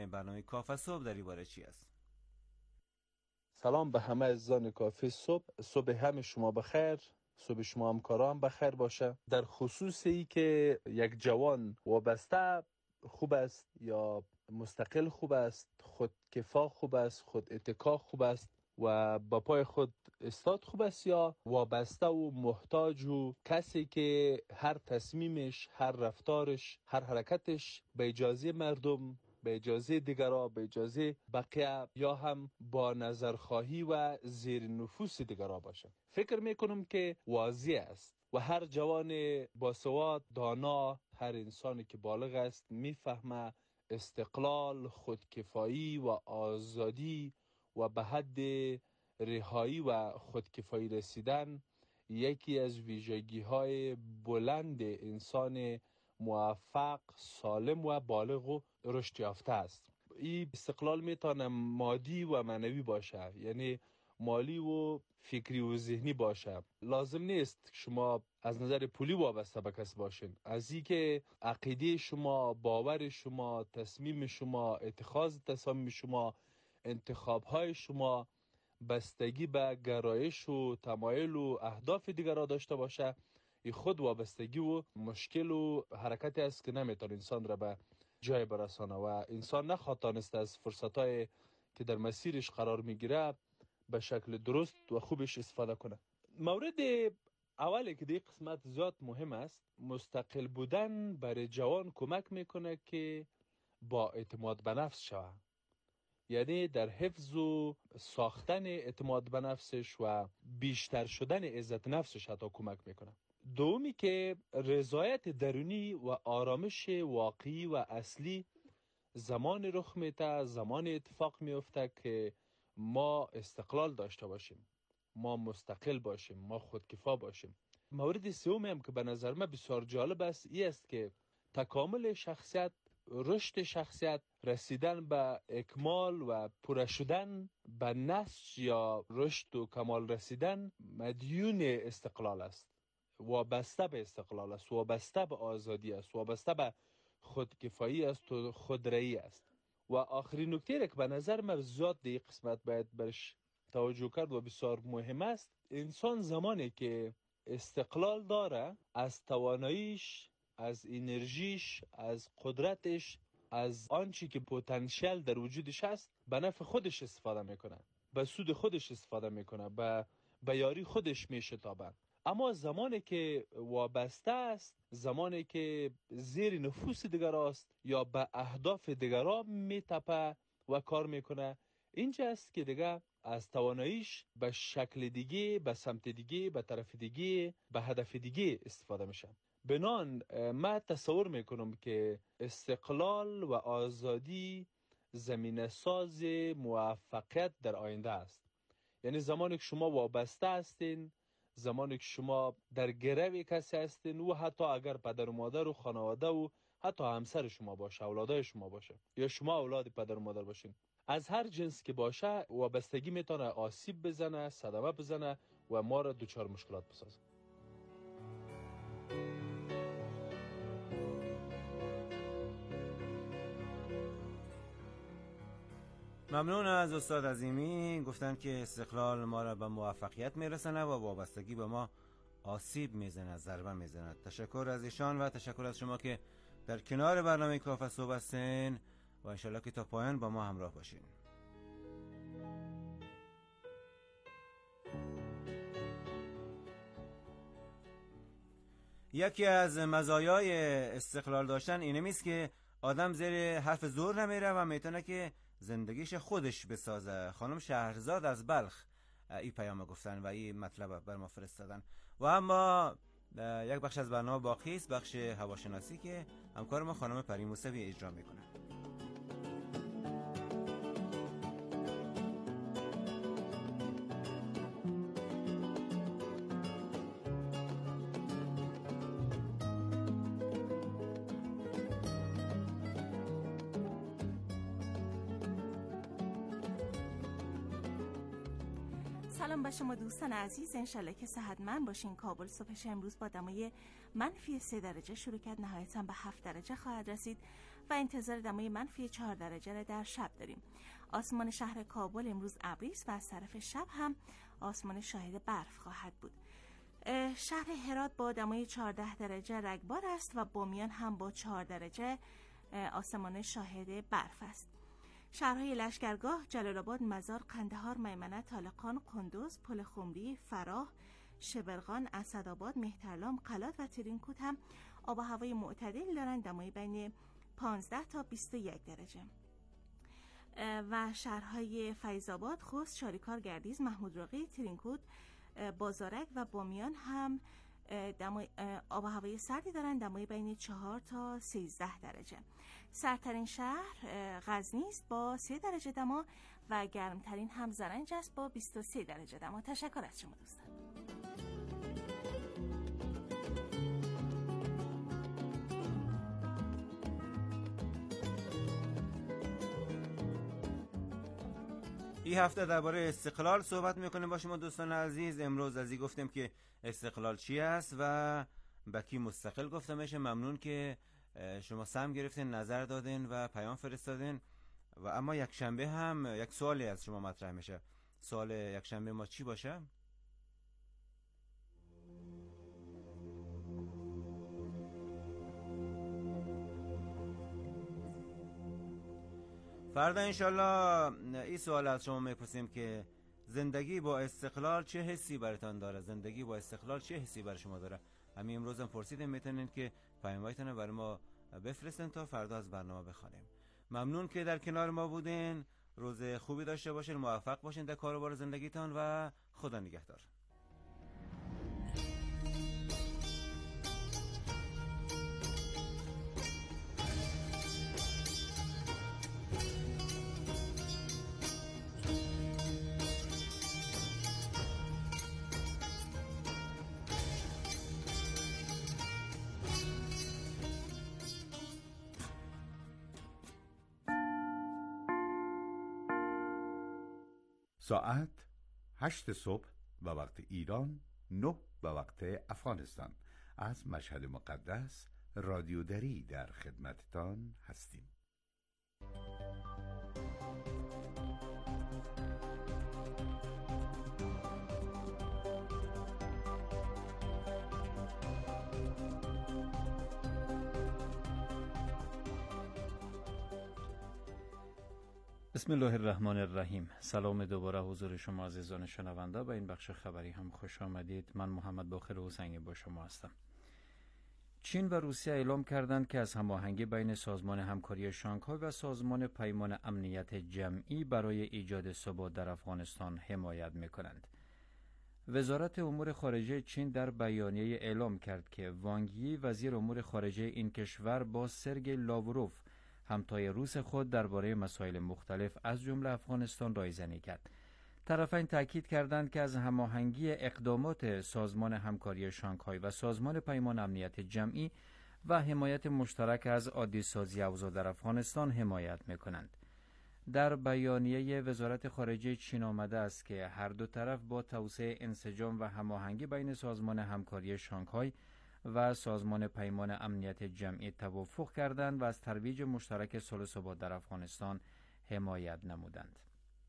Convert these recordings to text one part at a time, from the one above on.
برنامه کافه صبح در این باره چی است؟ سلام به همه عزیزان کافه صبح همه شما بخیر، صبح شما همکاران بخیر باشه. در خصوصی که یک جوان وابسته خوب است یا مستقل خوب است، خودکفا خوب است، خود اتکا خوب است و با پای خود استاد خوب است، یا وابسته و محتاج و کسی که هر تصمیمش، هر رفتارش، هر حرکتش به اجازه مردم، به اجازه دیگران، به اجازه بقیه یا هم با نظرخواهی و زیر نفوذ دیگران باشه. فکر میکنم که واضح است و هر جوان باسواد دانا، هر انسانی که بالغ است میفهمه استقلال، خودکفایی و آزادی و به حد رهایی و خودکفایی رسیدن یکی از ویژگی های بلند انسان موفق، سالم و بالغ و رشد یافته است. این استقلال میتونه مادی و معنوی باشه، یعنی مالی و فکری و ذهنی باشه. لازم نیست شما از نظر پولی وابسته به کس باشین. از این که عقیده شما، باور شما، تصمیم شما، اتخاذ تصمیم شما، انتخاب‌های شما بستگی به گرایش و تمایل و اهداف دیگر داشته باشه، این خود وابستگی و مشکل و حرکتی است که نمیتونه انسان را به جای برسانه و انسان نخواهد تانست از فرصت‌های که در مسیرش قرار میگیره به شکل درست و خوبش استفاده کنه. مورد اولی که در قسمت زیاد مهم است، مستقل بودن برای جوان کمک میکنه که با اعتماد به نفس شوه، یعنی در حفظ و ساختن اعتماد به نفسش و بیشتر شدن عزت نفسش حتی کمک میکنه. دومی که رضایت درونی و آرامش واقعی و اصلی زمان رخ میده، زمان اتفاق میفته که ما استقلال داشته باشیم، ما مستقل باشیم، ما خودکفا باشیم. مورد سومی هم که به نظر من بسیار جالب است، این است که تکامل شخصیت، رشد شخصیت، رسیدن به اکمال و پوره شدن به نسج یا رشد و کمال رسیدن مدیون استقلال است، وابسته به استقلال است، وابسته به آزادی است، وابسته به خودکفایی است و خودرایی است. و آخرین نکته که به نظر من زیاد در قسمت باید برش توجه کرد و بسیار مهم است، انسان زمانی که استقلال داره از تواناییش، از انرژیش، از قدرتش، از آنچه که پتانسیل در وجودش هست به نفع خودش استفاده میکنه، به سود خودش استفاده میکنه، به یاری خودش میشتابه. اما زمانی که وابسته است، زمانی که زیر نفوذ دیگر است یا به اهداف دیگران میتپه و کار میکنه، اینجا است که دیگه از تواناییش به شکل دیگه، به سمت دیگه، به طرف دیگه، به هدف دیگه استفاده میشه. بنان من تصور میکنم که استقلال و آزادی زمینه ساز موفقیت در آینده است. یعنی زمانی که شما وابسته هستین، زمانی که شما در گرو کسی هستین و حتی اگر پدر و مادر و خانواده و حتی همسر شما باشه، اولادای شما باشه یا شما اولاد پدر و مادر باشین، از هر جنس که باشه وابستگی میتونه آسیب بزنه، صدمه بزنه و ما را دچار مشکلات بسازه. ممنون از استاد عظیمی. گفتن که استقلال ما را به موفقیت میرسونه و وابستگی به ما آسیب میزنه، ضربه میزنه. تشکر از ایشان و تشکر از شما که در کنار برنامه کافه صبح هستین و انشالله که تا پایان با ما همراه باشین. یکی از مزایای استقلال داشتن اینه میست که آدم زیر حرف زور نمیره و میتونه که زندگیش خودش بسازه. خانم شهرزاد از بلخ این پیام گفتن و این مطلب بر ما فرستادن. و اما یک بخش از برنامه باقی است، بخش هواشناسی که همکار ما خانم پری موسوی اجرا میکنه. سلام به شما دوستان عزیز، انشالله که صحتمند باشین. کابل صبحش امروز با دمای -3 درجه شروع کرد، نهایتاً به 7 درجه خواهد رسید و انتظار دمای منفی 4 درجه را در شب داریم. آسمان شهر کابل امروز ابری است و از طرف شب هم آسمان شاهد برف خواهد بود. شهر هرات با دمای 14 درجه رگبار است و بامیان هم با 4 درجه آسمان شاهد برف است. شهرهای لشکرگاه، جلال آباد، مزار، قندهار، میمنه، طالقان، قندوز، پل خمری، فراه، شبرغان، اسدآباد، مهترلام، قلات و ترینکوت هم آب و هوای معتدل دارند، دمای بین 15 تا 21 درجه. و شهرهای فیض‌آباد، خوست، چاریکار، گردیز، محمود راقی، ترینکوت، بازارک و بامیان هم آب و هوای سردی دارند، دمای بین 4 تا 13 درجه. سردترین شهر غزنی است با 3 درجه دما و گرمترین هم زرنج است با 23 درجه دما. تشکر از شما دوستان. این هفته درباره استقلال صحبت میکنیم با شما دوستان عزیز. امروز از این گفتیم که استقلال چی است و با کی مستقل گفته میشه. ممنون که شما سهم گرفتین، نظر دادین و پیام فرستادین. و اما یک شنبه هم یک سوالی از شما مطرح میشه. سوال یک شنبه ما چی باشه؟ فردا انشالله این سوال از شما میپرسیم که زندگی با استقلال چه حسی براتون داره؟ زندگی با استقلال چه حسی برای شما داره؟ همین امروز هم پرسیدیم، میتونین که پیام‌هایتون برای ما بفرستین تا فردا از برنامه بخوانیم. ممنون که در کنار ما بودین. روز خوبی داشته باشین، موفق باشین در کار و بار زندگیتان و خدا نگهدار. ساعت 8 صبح به وقت ایران، 9 به وقت افغانستان. از مشهد مقدس رادیو دری در خدمتتان هستیم. بسم الله الرحمن الرحیم. سلام دوباره حضور شما عزیزان شنونده. به این بخش خبری هم خوش آمدید. من محمد باقر حسینی با شما هستم. چین و روسیه اعلام کردند که از هماهنگی بین سازمان همکاری شانگهای و سازمان پیمان امنیت جمعی برای ایجاد ثبات در افغانستان حمایت می‌کنند. وزارت امور خارجه چین در بیانیه اعلام کرد که وانگ یی وزیر امور خارجه این کشور با سرگئی لاوروف همتای روس خود درباره مسائل مختلف از جمله افغانستان رایزنی کرد. طرفین تاکید کردند که از هماهنگی اقدامات سازمان همکاری شانگهای و سازمان پیمان امنیت جمعی و حمایت مشترک از عادی‌سازی اوضاع در افغانستان حمایت می‌کنند. در بیانیه وزارت خارجه چین آمده است که هر دو طرف با توسعه انسجام و هماهنگی بین سازمان همکاری شانگهای و سازمان پیمان امنیت جمعی توافق کردند و از ترویج مشترک صلح و ثبات در افغانستان حمایت نمودند.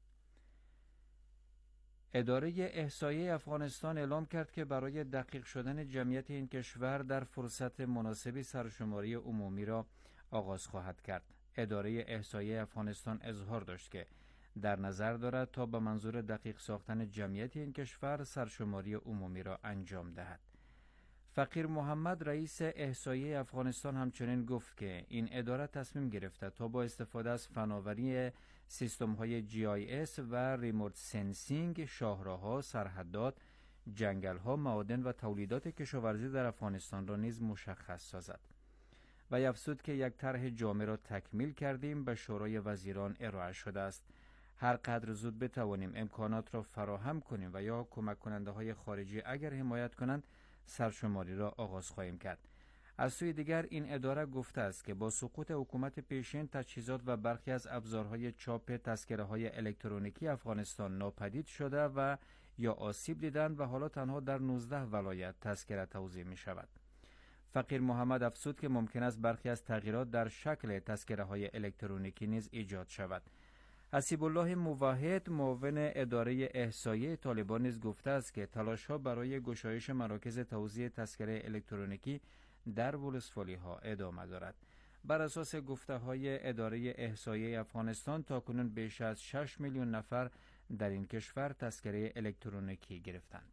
اداره احصایه افغانستان اعلام کرد که برای دقیق شدن جمعیت این کشور در فرصت مناسبی سرشماری عمومی را آغاز خواهد کرد. اداره احصایه افغانستان اظهار داشت که در نظر دارد تا به منظور دقیق ساختن جمعیت این کشور سرشماری عمومی را انجام دهد. فقیر محمد رئیس احصایه افغانستان همچنین گفت که این اداره تصمیم گرفته تا با استفاده از فناوری سیستم‌های GIS و ریموت سنسینگ شاهراه‌ها، سرحدات، جنگل‌ها، معادن و تولیدات کشاورزی در افغانستان را نیز مشخص سازد. و افزود که یک طرح جامع را تکمیل کردیم به شورای وزیران ارائه شده است. هر قدر زود بتوانیم امکانات را فراهم کنیم و یا کمک کننده های خارجی اگر حمایت کنند سرشماری را آغاز خواهیم کرد. از سوی دیگر این اداره گفته است که با سقوط حکومت پیشین تجهیزات و برخی از ابزارهای چاپ تذکره‌های الکترونیکی افغانستان ناپدید شده و یا آسیب دیدند و حالا تنها در 19 ولایت تذکره توزیع می شود. فقیر محمد افزود که ممکن است برخی از تغییرات در شکل تذکره‌های الکترونیکی نیز ایجاد شود. حسیب الله موحد معاون اداره احصایه طالبان نیز گفته است که تلاش‌ها برای گشایش مراکز توزیع تذکره الکترونیکی در ولسوالی‌ها ادامه دارد. بر اساس گفته‌های اداره احصایه افغانستان تاکنون بیش از 6 میلیون نفر در این کشور تذکره الکترونیکی گرفتند.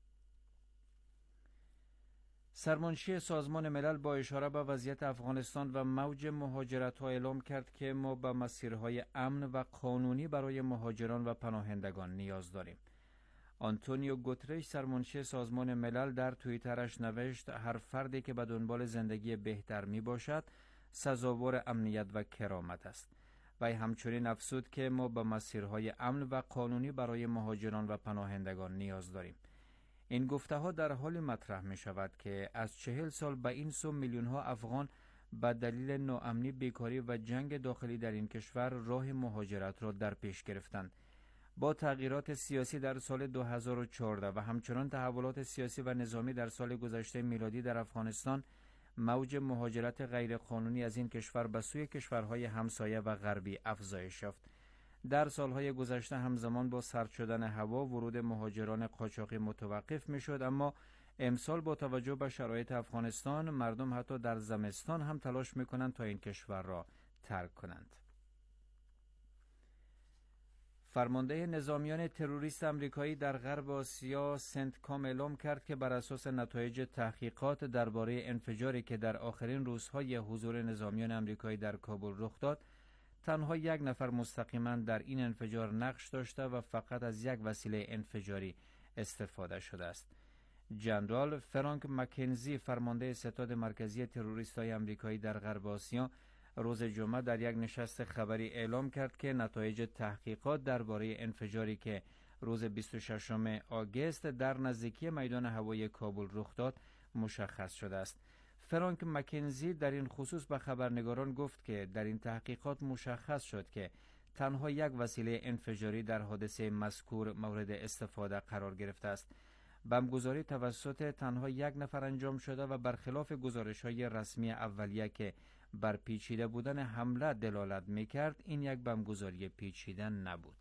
سرمنشی سازمان ملل با اشاره به وضعیت افغانستان و موج مهاجرت‌ها اعلام کرد که ما به مسیرهای امن و قانونی برای مهاجران و پناهندگان نیاز داریم. آنتونیو گوترش سرمنشی سازمان ملل در توییترش نوشت هر فردی که به دنبال زندگی بهتر می باشد سزاوار امنیت و کرامت است. و همچنین افزود که ما به مسیرهای امن و قانونی برای مهاجران و پناهندگان نیاز داریم. این گفته ها در حال مطرح می شود که از 40 سال به این سو میلیون ها افغان به دلیل ناامنی، بیکاری و جنگ داخلی در این کشور راه مهاجرت را در پیش گرفتند. با تغییرات سیاسی در سال 2014 و همچنان تحولات سیاسی و نظامی در سال گذشته میلادی در افغانستان، موج مهاجرت غیرقانونی از این کشور به سوی کشورهای همسایه و غربی افزایش یافت. در سالهای گذشته همزمان با سرد شدن هوا ورود مهاجران قاچاقی متوقف میشد، اما امسال با توجه به شرایط افغانستان مردم حتی در زمستان هم تلاش میکنند تا این کشور را ترک کنند. فرمانده نظامیان تروریست امریکایی در غرب آسیا سنتکام اعلام کرد که بر اساس نتایج تحقیقات درباره انفجاری که در آخرین روزهای حضور نظامیان امریکایی در کابل رخ داد، تنها یک نفر مستقیما در این انفجار نقش داشته و فقط از یک وسیله انفجاری استفاده شده است. جنرال فرانک مکنزی فرمانده ستاد مرکزی تروریست‌های امریکایی در غرب آسیا روز جمعه در یک نشست خبری اعلام کرد که نتایج تحقیقات درباره انفجاری که روز 26 آگوست در نزدیکی میدان هوایی کابل رخ داد مشخص شده است. فرانک مکنزی در این خصوص به خبرنگاران گفت که در این تحقیقات مشخص شد که تنها یک وسیله انفجاری در حادثه مذکور مورد استفاده قرار گرفته است. بمبگذاری توسط تنها یک نفر انجام شده و برخلاف گزارش‌های رسمی اولیه که بر پیچیده بودن حمله دلالت می‌کرد، این یک بمبگذاری پیچیده نبود.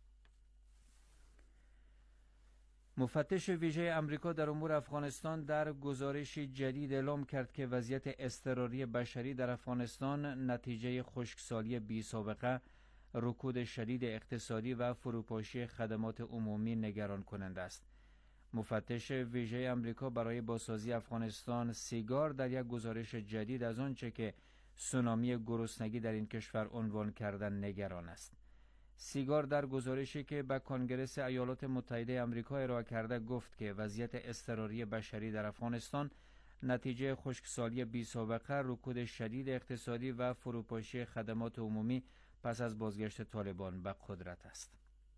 مفتش ویژه امریکا در امور افغانستان در گزارشی جدید اعلام کرد که وضعیت اضطراری بشری در افغانستان نتیجه خشکسالی بی‌سابقه، رکود شدید اقتصادی و فروپاشی خدمات عمومی نگران کننده است. مفتش ویژه امریکا برای بازسازی افغانستان سیگار در یک گزارش جدید از آنچه که سونامی گرسنگی در این کشور عنوان کردن نگران است. سیگار در گزارشی که به کنگره ایالات متحده آمریکا ارائه کرده گفت که وضعیت اضطراری بشری در افغانستان نتیجه خشکسالی بی‌سابقه، رکود شدید اقتصادی و فروپاشی خدمات عمومی پس از بازگشت طالبان به قدرت است.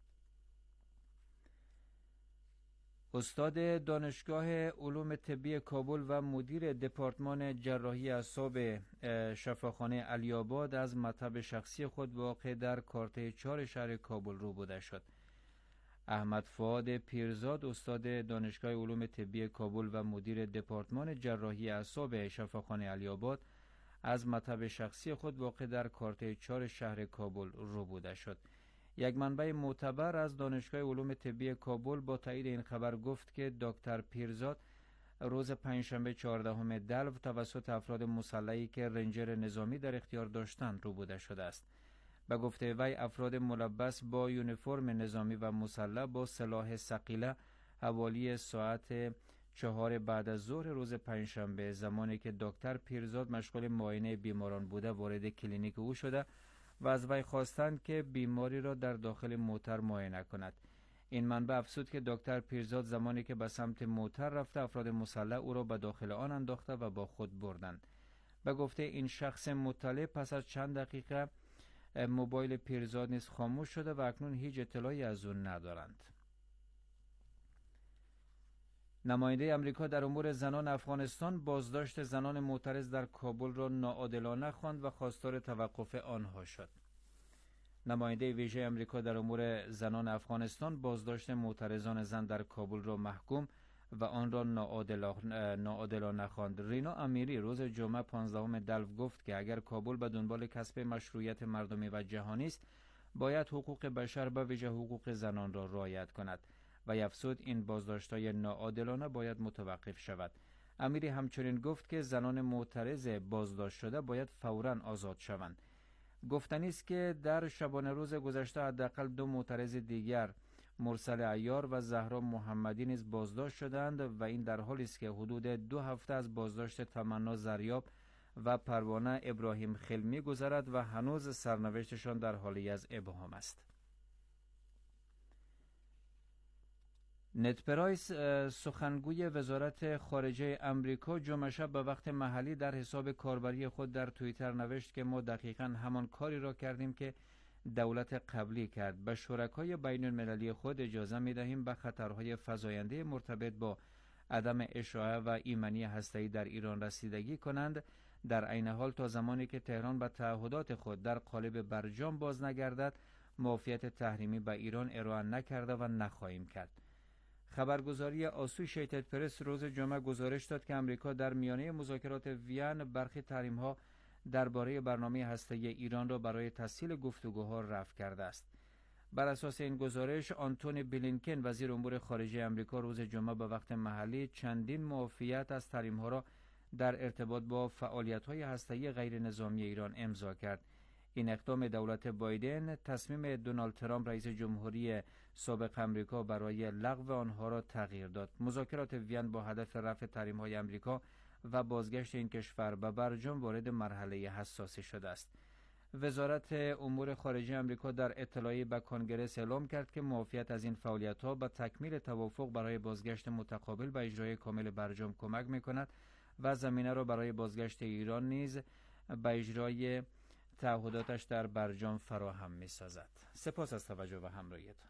استاد دانشگاه علوم طبی کابل و مدیر دپارتمان جراحی اعصاب شفاخانه علی‌آباد از مطب شخصی خود واقع در کارته 4 شهر کابل روبوده شد. احمد فؤاد پیرزاد استاد دانشگاه علوم طبی کابل و مدیر دپارتمان جراحی اعصاب شفاخانه علی‌آباد از مطب شخصی خود واقع در کارته 4 شهر کابل روبوده شد. یک منبع معتبر از دانشگاه علوم طبی کابل با تایید این خبر گفت که دکتر پیرزاد روز پنجشنبه 14 دلو توسط افراد مسلحی که رنجر نظامی در اختیار داشتند روبوده شده است. به گفته وی افراد ملبس با یونیفرم نظامی و مسلح با سلاح ثقیله حوالی ساعت 4 بعد از ظهر روز پنجشنبه، زمانی که دکتر پیرزاد مشغول معاینه بیماران بوده، وارد کلینیک او شده و از وی خواستند که بیماری را در داخل موتر معاینه کند. این منبع افزود که دکتر پیرزاد زمانی که به سمت موتر رفته، افراد مسلح او را به داخل آن انداخته و با خود بردند. به گفته این شخص مطلع پس از چند دقیقه موبایل پیرزاد نیز خاموش شده و اکنون هیچ اطلاعی از او ندارند. نماینده امریکا در امور زنان افغانستان بازداشت زنان معترض در کابل را ناعادلانه خواند و خواستار توقف آنها شد. نماینده ویژه امریکا در امور زنان افغانستان بازداشت معترضان زن در کابل را محکوم و آن را ناعادلانه خواند. رینا امیری روز جمعه 15 دلو گفت که اگر کابل به دنبال کسب مشروعیت مردمی و جهانی است، باید حقوق بشر به ویژه حقوق زنان را رعایت کند و افزود این بازداشت‌های ناعادلانه باید متوقف شود. امیری همچنین گفت که زنان معترض بازداشت شده باید فوراً آزاد شوند. گفتنی است که در شبانه روز گذشته حداقل 2 معترض دیگر، مرسل عیار و زهرا محمدی نیز بازداشت شدند و این در حالی است که حدود 2 هفته از بازداشت تمنا زریاب و پروانه ابراهیم خلمی گذرد و هنوز سرنوشتشان در حالی از ابهام است. نت پرایس سخنگوی وزارت خارجه امریکا جمعه شب به وقت محلی در حساب کاربری خود در توییتر نوشت که ما دقیقاً همان کاری را کردیم که دولت قبلی کرد. به شرکای بین المللی خود اجازه می دهیم به خطرهای فزاینده مرتبط با عدم اشاعه و ایمنی هسته‌ای در ایران رسیدگی کنند. در عین حال تا زمانی که تهران به تعهدات خود در قالب برجام باز نگردد، معافیت تحریمی به ایران ارائه نکرده و نخواهیم کرد. خبرگزاری آسوشیتد پرس روز جمعه گزارش داد که امریکا در میانه مذاکرات وین برخی تحریم‌ها درباره برنامه هسته‌ای ایران را برای تسهیل گفتگوها رفع کرده است. بر اساس این گزارش، آنتونی بلینکن وزیر امور خارجه امریکا روز جمعه به وقت محلی چندین معافیت از تحریم‌ها را در ارتباط با فعالیت‌های هسته‌ای غیر نظامی ایران امضا کرد. این اقدام دولت بایدن تصمیم دونالد ترامپ رئیس جمهوری سابق امریکا برای لغو آنها را تغییر داد. مذاکرات وین با هدف رفع تحریم‌های امریکا و بازگشت این کشور به برجام وارد مرحله حساسی شده است. وزارت امور خارجه امریکا در اطلاعی به کنگره اعلام کرد که معافیت از این فعالیت‌ها به تکمیل توافق برای بازگشت متقابل به اجرای کامل برجام کمک می‌کند و زمینه را برای بازگشت ایران نیز به اجرای تعهداتش در برجام فراهم می‌سازد. سپاس از توجه و همراهیتان.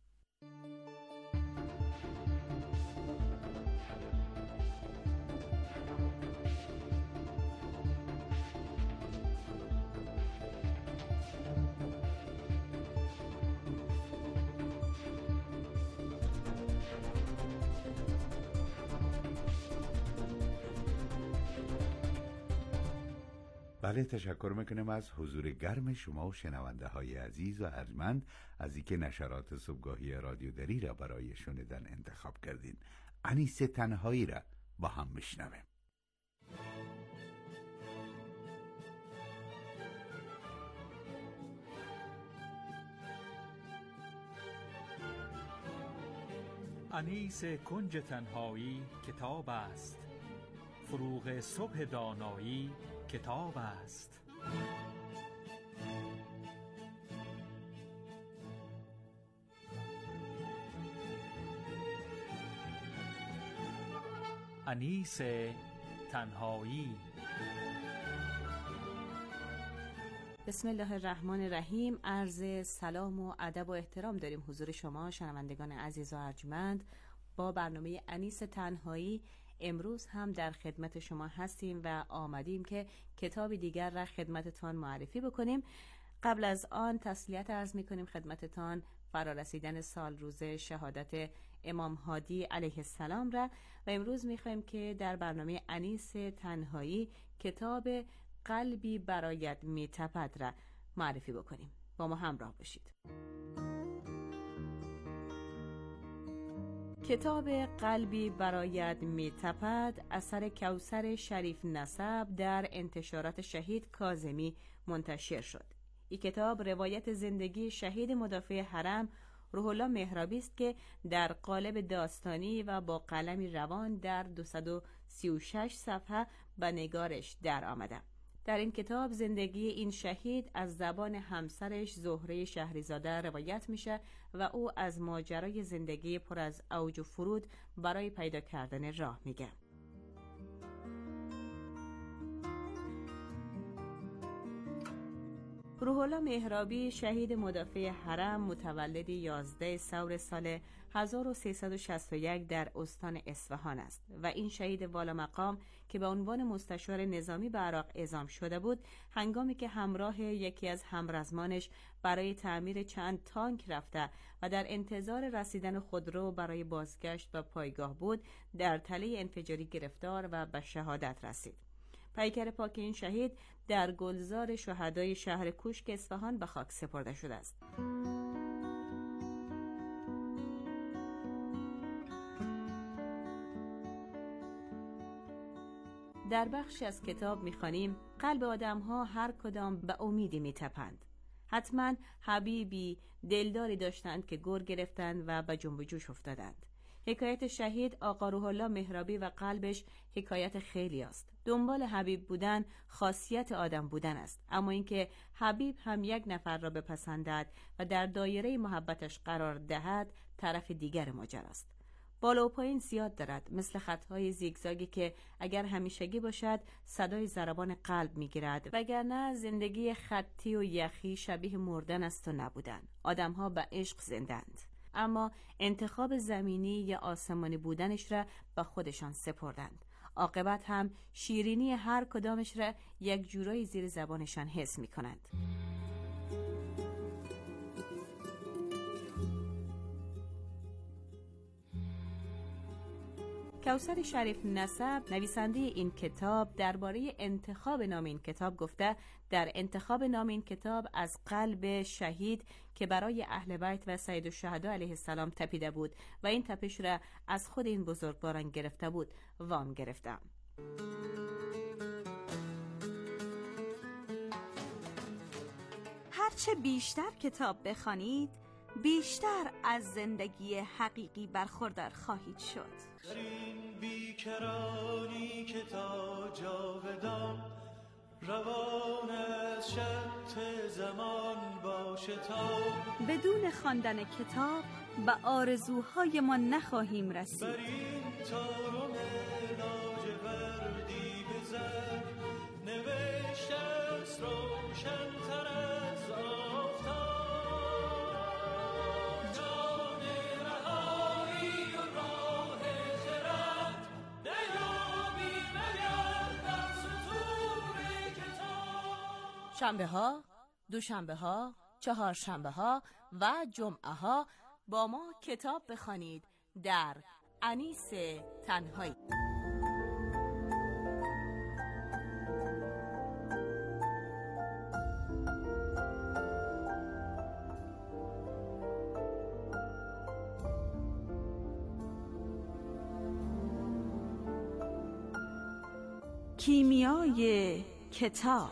بله، تشکر میکنم از حضور گرم شما و شنونده های عزیز و ارجمند از اینکه نشرات صبحگاهی رادیو دری را برای شنیدن انتخاب کردین. انیس تنهایی را با هم میشنویم. انیس کنج تنهایی کتاب است، فروغ صبح دانایی کتاب است. انیس تنهایی. بسم الله الرحمن الرحیم. عرض سلام و ادب و احترام داریم حضور شما شنوندگان عزیز و ارجمند با برنامه انیس تنهایی. امروز هم در خدمت شما هستیم و آمدیم که کتابی دیگر را خدمتتان معرفی بکنیم. قبل از آن تسلیت عرض می‌کنیم خدمتتان فرارسیدن سال روز شهادت امام هادی علیه السلام را و امروز می‌خوایم که در برنامه انیس تنهایی کتاب قلبی برایت میتپد را معرفی بکنیم. با ما همراه باشید. کتاب قلبی برایت میتپد اثر کوثر شریف نسب در انتشارات شهید کاظمی منتشر شد. این کتاب روایت زندگی شهید مدافع حرم روح الله مهرابی است که در قالب داستانی و با قلمی روان در 236 صفحه به نگارش در آمده. در این کتاب زندگی این شهید از زبان همسرش زهره شهریزاده روایت میشه و او از ماجرای زندگی پر از اوج و فرود برای پیدا کردن راه میگه. روح الله مهرابی شهید مدافع حرم متولد 11 ثور سال 1361 در استان اصفهان است و این شهید والا مقام که به عنوان مستشار نظامی به عراق اعزام شده بود، هنگامی که همراه یکی از همرزمانش برای تعمیر چند تانک رفته و در انتظار رسیدن خودرو برای بازگشت و پایگاه بود، در تله انفجاری گرفتار و به شهادت رسید. پیکر پاک این شهید در گلزار شهدای شهر کوشک اصفهان به خاک سپرده شده است. در بخشی از کتاب می‌خوانیم قلب آدم‌ها هر کدام به امیدی می‌تپند. حتما حبیبی دلداری داشتند که گر گرفتند و به جنب و جوش افتادند. حکایت شهید آقا روح الله مهرابی و قلبش حکایت خیلی است. دنبال حبیب بودن خاصیت آدم بودن است، اما اینکه حبیب هم یک نفر را بپسندد و در دایره محبتش قرار دهد طرف دیگر ماجرا است. بالا و پایین زیاد دارد، مثل خطهای زیگزاگی که اگر همیشگی باشد صدای ضربان قلب میگیرد، وگرنه زندگی خطی و یخی شبیه مردن است و نبودن. آدمها به عشق زندند، اما انتخاب زمینی یا آسمانی بودنش را به خودشان سپردند. عاقبت هم شیرینی هر کدامش را یک جورایی زیر زبانشان حس می کنند. کوثر شریف نسب نویسنده این کتاب درباره انتخاب نام این کتاب گفته در انتخاب نام این کتاب از قلب شهید که برای اهل بیت و سید الشهدا علیه السلام تپیده بود و این تپش را از خود این بزرگواران گرفته بود وام گرفتم. هرچه بیشتر کتاب بخوانید بیشتر از زندگی حقیقی برخوردار خواهید شد. در این بیکرانی که تا جاودان روان از شط زمان باشه تا بدون خواندن کتاب به آرزوهای ما نخواهیم رسید. بر این تارم لاجوردی بزن نوشته است روشن‌تر از آفتاب. جان رهایی و راه خرد نیابی مگر در سطور کتاب. شنبه ها، دوشنبه ها، چهارشنبه ها و جمعه ها با ما کتاب بخوانید در انیس تنهایی. کیمیای کتاب.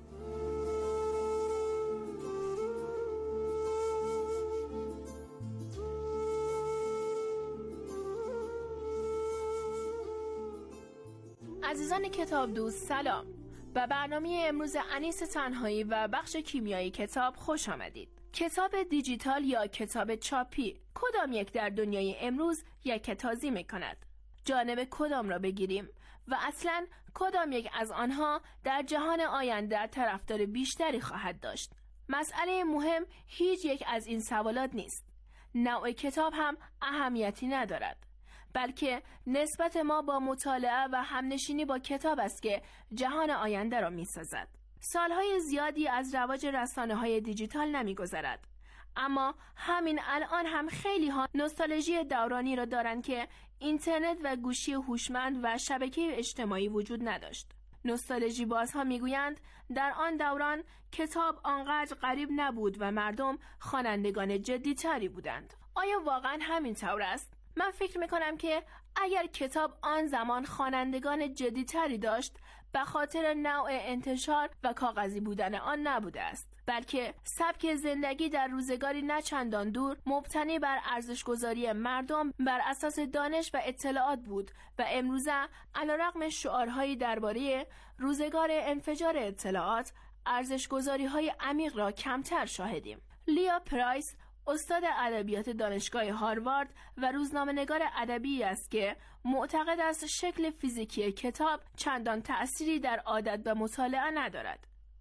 عزیزان کتاب دوست سلام. به برنامه امروز انیس تنهایی و بخش کیمیای کتاب خوش آمدید. کتاب دیجیتال یا کتاب چاپی کدام یک در دنیای امروز یک تازی می‌کند؟ جانب کدام را بگیریم و اصلاً کدام یک از آنها در جهان آینده طرفدار بیشتری خواهد داشت؟ مسئله مهم هیچ یک از این سوالات نیست. نوع کتاب هم اهمیتی ندارد، بلکه نسبت ما با مطالعه و همنشینی با کتاب است که جهان آینده را می‌سازد. سالهای زیادی از رواج رسانه‌های دیجیتال نمی‌گذرد، اما همین الان هم خیلی ها نوستالژی دورانی را دارند که اینترنت و گوشی هوشمند و شبکه اجتماعی وجود نداشت. نوستالژی بازها میگویند در آن دوران کتاب آنقدر غریب نبود و مردم خوانندگان جدی‌تری بودند. آیا واقعا همین طور است؟ من فکر میکنم که اگر کتاب آن زمان خوانندگان جدی‌تری داشت به خاطر نوع انتشار و کاغذی بودن آن نبوده است، بلکه سبک زندگی در روزگاری نه چندان دور مبتنی بر ارزش‌گذاری مردم بر اساس دانش و اطلاعات بود و امروزه علیرغم شعارهایی درباره روزگار انفجار اطلاعات ارزش‌گذاری‌های عمیق را کمتر شاهدیم. لیا پرایس استاد ادبیات دانشگاه هاروارد و روزنامه‌نگار ادبی است که معتقد است شکل فیزیکی کتاب چندان تأثیری در عادت به مطالعه ندارد.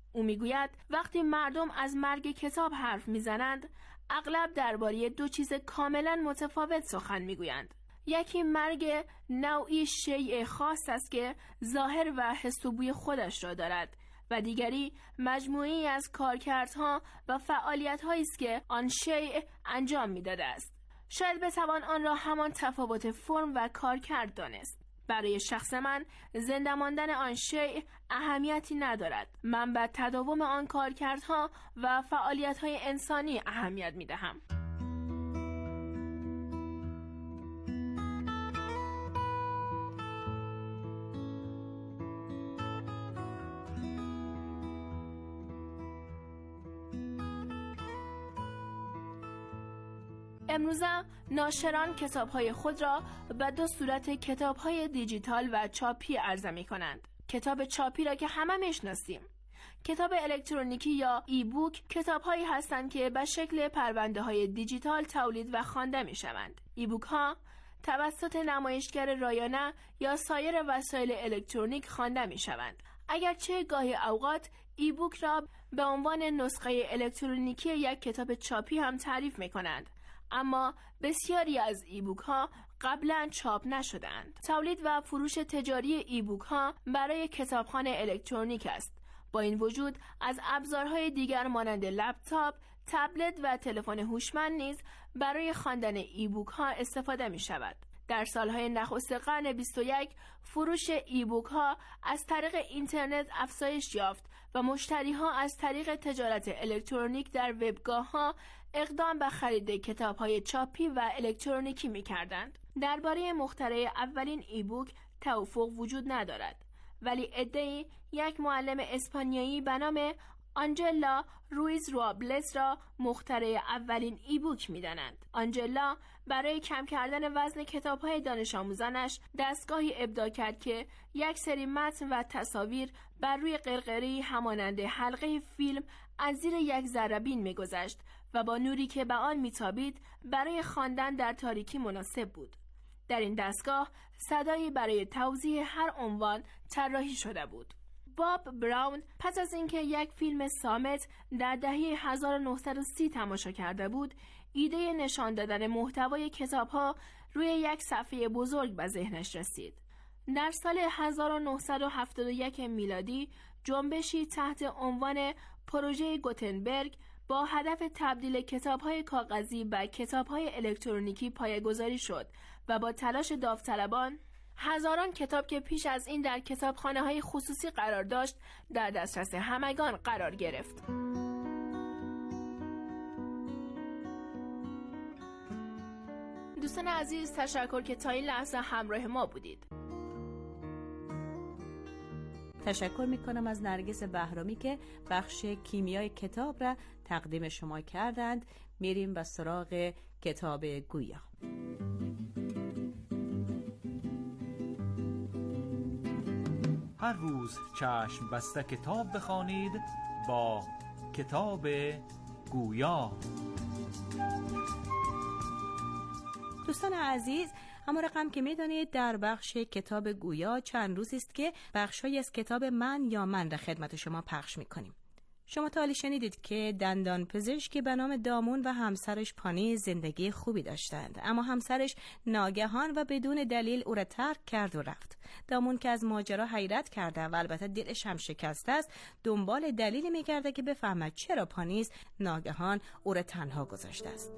او میگوید وقتی مردم از مرگ کتاب حرف میزنند اغلب درباره دو چیز کاملا متفاوت سخن میگویند. یکی مرگ نوعی شیء خاص است که ظاهر و حس و بوی خودش را دارد و دیگری مجموعی از کارکردها و فعالیت‌هایی است که آن شیء انجام می‌داده است. شاید بتوان آن را همان تفاوت فرم و کارکرد دانست. برای شخص من زنده ماندن آن شیء اهمیتی ندارد. من به تداوم آن کارکردها و فعالیت‌های انسانی اهمیت می‌دهم. امروزه ناشران کتاب‌های خود را به دو صورت کتاب‌های دیجیتال و چاپی عرضه می‌کنند. کتاب چاپی را که همه می‌شناسیم. کتاب الکترونیکی یا ای بوک کتاب‌هایی هستند که به شکل پرونده‌های دیجیتال تولید و خوانده می‌شوند. ای بوک‌ها توسط نمایشگر رایانه یا سایر وسایل الکترونیک خوانده می‌شوند. اگرچه گاهی اوقات ای بوک را به عنوان نسخه الکترونیکی یک کتاب چاپی هم تعریف می‌کنند. اما بسیاری از ای بوک ها قبلا چاپ نشدند. تولید و فروش تجاری ای بوک ها برای کتابخانه الکترونیک است. با این وجود از ابزارهای دیگر مانند لپتاپ، تبلت و تلفن هوشمند نیز برای خواندن ای بوک ها استفاده می شود. در سالهای نخست قرن 21 فروش ای بوک ها از طریق اینترنت افزایش یافت و مشتری ها از طریق تجارت الکترونیک در وبگاه ها اقدام به خرید کتاب‌های چاپی و الکترونیکی می‌کردند. درباره مخترع اولین ای بوک توافق وجود ندارد، ولی عده‌ای یک معلم اسپانیایی به نام آنجلا رویز روابلس را مخترع اولین ای بوک می‌دانند. آنجلا برای کم کردن وزن کتاب‌های دانش آموزانش دستگاهی ابداع کرد که یک سری متن و تصاویر بر روی قرقره‌ای همانند حلقه فیلم از زیر یک ذره‌بین می‌گذشت و با نوری که به آن میتابید برای خواندن در تاریکی مناسب بود. در این دستگاه صدایی برای توضیح هر عنوان طراحی شده بود. باب براون پس از اینکه یک فیلم صامت در دهه 1930 تماشا کرده بود، ایده نشان دادن محتوای کتاب‌ها روی یک صفحه بزرگ به ذهنش رسید. در سال 1971 میلادی جنبشی تحت عنوان پروژه گوتنبرگ با هدف تبدیل کتاب‌های کاغذی به کتاب‌های الکترونیکی پایه‌گذاری شد و با تلاش داوطلبان هزاران کتاب که پیش از این در کتابخانه‌های خصوصی قرار داشت در دسترس همگان قرار گرفت. دوستان عزیز، تشکر که تا این لحظه همراه ما بودید. تشکر میکنم از نرگس بهرامی که بخش کیمیای کتاب را تقدیم شما کردند. میریم به سراغ کتاب گویا. هر روز چشم بسته کتاب بخوانید با کتاب گویا. دوستان عزیز، اما رقم که میدانید در بخش کتاب گویا چند روزی است که بخش‌هایی از کتاب من یا من را خدمت شما پخش می‌کنیم. شما تا حالا شنیدید که دندان پزشکی به نام دامون و همسرش پانی زندگی خوبی داشتند، اما همسرش ناگهان و بدون دلیل او را ترک کرد و رفت. دامون که از ماجرا حیرت کرده و البته دلش هم شکسته است، دنبال دلیلی می‌گرده که بفهمد چرا پانیز ناگهان او را تنها گذاشته است.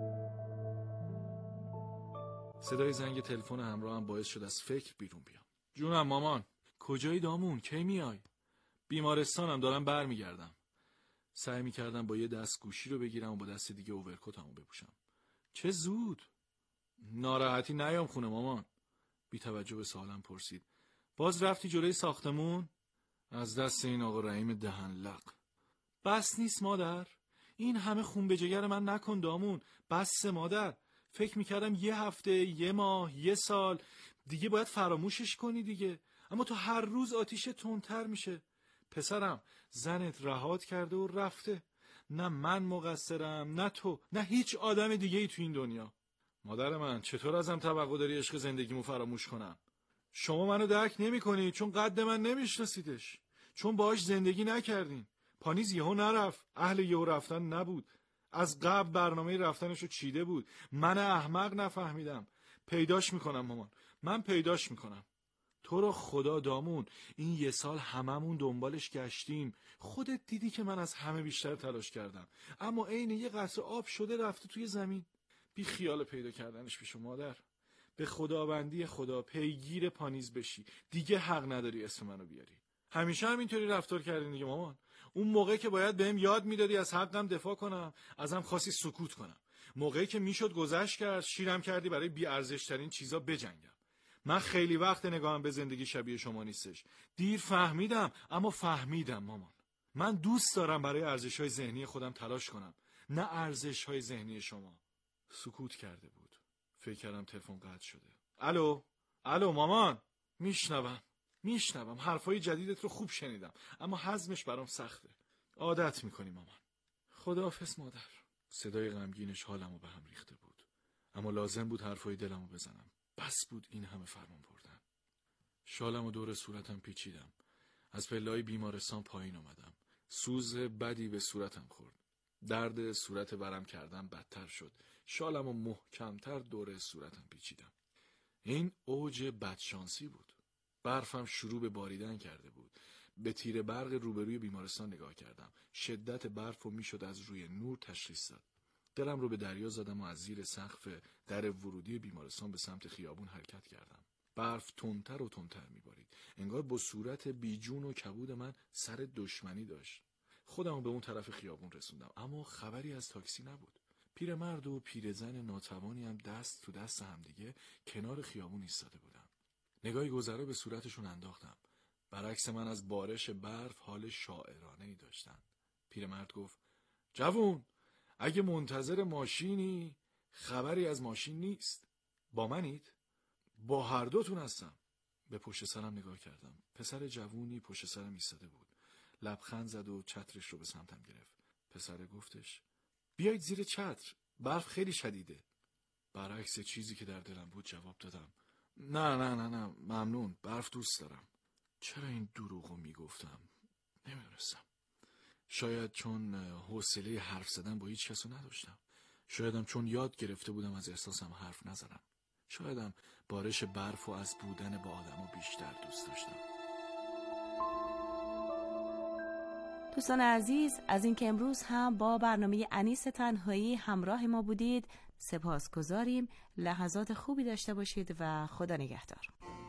صدای زنگ تلفن همراهم باعث شد از فکر بیرون بیام. جونم مامان، کجایی دامون؟ کی میای؟ بیمارستانم، دارم برمیگردم. سعی میکردم با یه دست گوشی رو بگیرم و با دست دیگه اوورکوتمو بپوشم. چه زود. ناراحتی نیام خونه مامان. بی توجه به سوالم پرسید. باز رفتی جلوی ساختمون؟ از دست این آقا رحیم دهنلق. بس نیست مادر. این همه خون به جگر من نکن دامون. بس مادر. فکر میکردم یه هفته، یه ماه، یه سال دیگه باید فراموشش کنی دیگه. اما تو هر روز آتیش تندتر میشه. پسرم، زنت رهات کرده و رفته. نه من مقصرم، نه تو، نه هیچ آدم دیگه ای تو این دنیا. مادر من، چطور ازم توقع داری عشق زندگیمو فراموش کنم؟ شما منو درک نمی کنی چون قد من نمیشناسیدش، چون باهاش زندگی نکردین. پانیز یهو نرفت. اهل یهو رفتن نبود. از قبل برنامه رفتنشو چیده بود. من احمق نفهمیدم. پیداش میکنم مامان، من پیداش میکنم. تو رو خدا دامون، این یه سال هممون دنبالش گشتیم. خودت دیدی که من از همه بیشتر تلاش کردم، اما عین یه قطره آب شده رفته توی زمین. بی خیال پیدا کردنش پیش مادر. به خداوندی خدا پیگیر پانیز بشی. دیگه حق نداری اسم منو بیاری. همیشه همینطوری رفتار کردین دیگه مامان. اون موقع که باید بهم یاد میدادی از حقم دفاع کنم، ازم خواستی سکوت کنم. موقعی که میشد گذشت کرد، شیرم کردی برای بی ارزش ترین چیزا بجنگم. من خیلی وقت نگاهم به زندگی شبیه شما نیستش. دیر فهمیدم، اما فهمیدم مامان. من دوست دارم برای ارزش‌های ذهنی خودم تلاش کنم، نه ارزش‌های ذهنی شما. سکوت کرده بود. فکر کردم تلفن قطع شده. الو مامان. میشنوم. حرفای جدیدت رو خوب شنیدم، اما هضمش برام سخته. عادت میکنی مامان. خداحافظ مادر. صدای غمگینش حالمو به هم ریخته بود، اما لازم بود حرفای دلمو بزنم. بس بود این همه فرمان بردن. شالمو دور صورتم پیچیدم. از پله‌های بیمارستان پایین اومدم. سوز بدی به صورتم خورد. درد صورت ورم کردم بدتر شد. شالمو محکمتر دور صورتم پیچیدم. این اوج بدشانسی بود. برفم شروع به باریدن کرده بود. به تیر برق روبروی بیمارستان نگاه کردم. شدت برف رو میشد از روی نور تشخیص داد. دلم رو به دریا زدم و از زیر سقف در ورودی بیمارستان به سمت خیابون حرکت کردم. برف تندتر و تندتر میبارید. انگار با صورت بیجون و کبود من سر دشمنی داشت. خودم به اون طرف خیابون رسوندم، اما خبری از تاکسی نبود. پیرمرد و پیرزن ناتوانی هم دست تو دست هم دیگه کنار خیابون ایستاده بودن. نگاهی گذرا به صورتشون انداختم. برعکس من از بارش برف حال شاعرانه‌ای داشتن. پیرمرد گفت: جوون، اگه منتظر ماشینی خبری از ماشین نیست. با منید؟ با هر دوتون هستم. به پشت سرم نگاه کردم. پسر جوونی پشت سرم ایستاده بود. لبخند زد و چترش رو به سمتم گرفت. پسر گفتش: بیایید زیر چتر، برف خیلی شدیده. برعکس چیزی که در دلم بود جواب دادم: نه ممنون، برف دوست دارم. چرا این دروغو میگفتم؟ نمیدونستم. شاید چون حوصله حرف زدن با هیچ کسو نداشتم. شایدم چون یاد گرفته بودم از احساسم حرف نزنم. شایدم بارش برف و از بودن با آدمو بیشتر دوست داشتم. دوستان عزیز، از اینکه امروز هم با برنامه انیس تنهایی همراه ما بودید سپاسگزاریم. لحظات خوبی داشته باشید و خدا نگهدار.